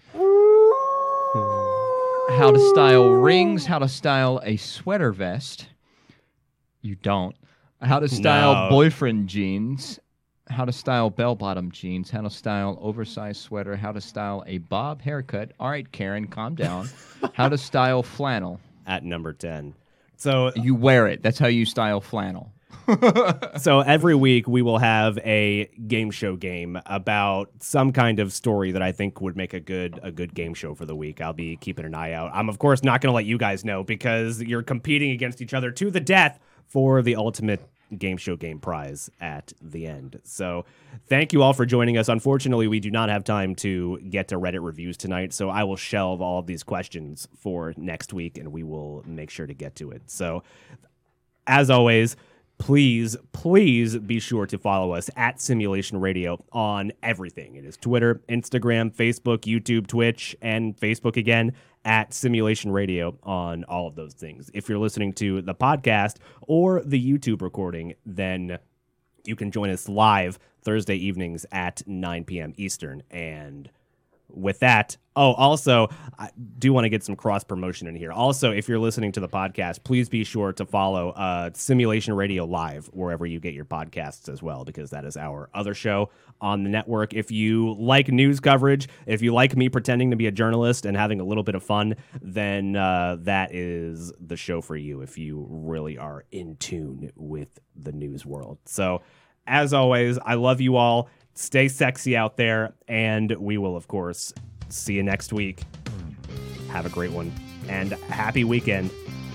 How to style rings. How to style a sweater vest. You don't. How to style No. boyfriend jeans. How to style bell-bottom jeans. How to style oversized sweater. How to style a bob haircut. All right, Karen, calm down. How to style flannel. At number 10. So You wear it. That's how you style flannel. So every week we will have a game show game about some kind of story that I think would make a good game show for the week. I'll be keeping an eye out. I'm of course not going to let you guys know because you're competing against each other to the death for the ultimate game show game prize at the end. So thank you all for joining us. Unfortunately, we do not have time to get to Reddit reviews tonight, so I will shelve all of these questions for next week and we will make sure to get to it. So as always, please be sure to follow us at Simulation Radio on everything. It is Twitter, Instagram, Facebook, YouTube, Twitch, and Facebook again at Simulation Radio on all of those things. If you're listening to the podcast or the YouTube recording, then you can join us live Thursday evenings at 9 p.m. Eastern. And with that, also, I do want to get some cross promotion in here. Also, if you're listening to the podcast, please be sure to follow Simulation Radio Live wherever you get your podcasts as well, because that is our other show on the network. If you like news coverage, if you like me pretending to be a journalist and having a little bit of fun, then that is the show for you if you really are in tune with the news world. So, as always, I love you all. Stay sexy out there, and we will, of course, see you next week. Have a great one, and happy weekend.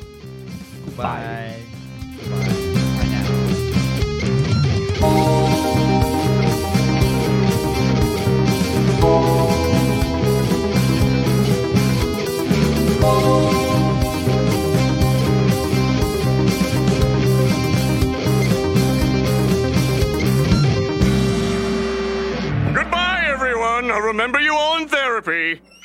Bye. Goodbye, everyone. I'll remember you all in therapy.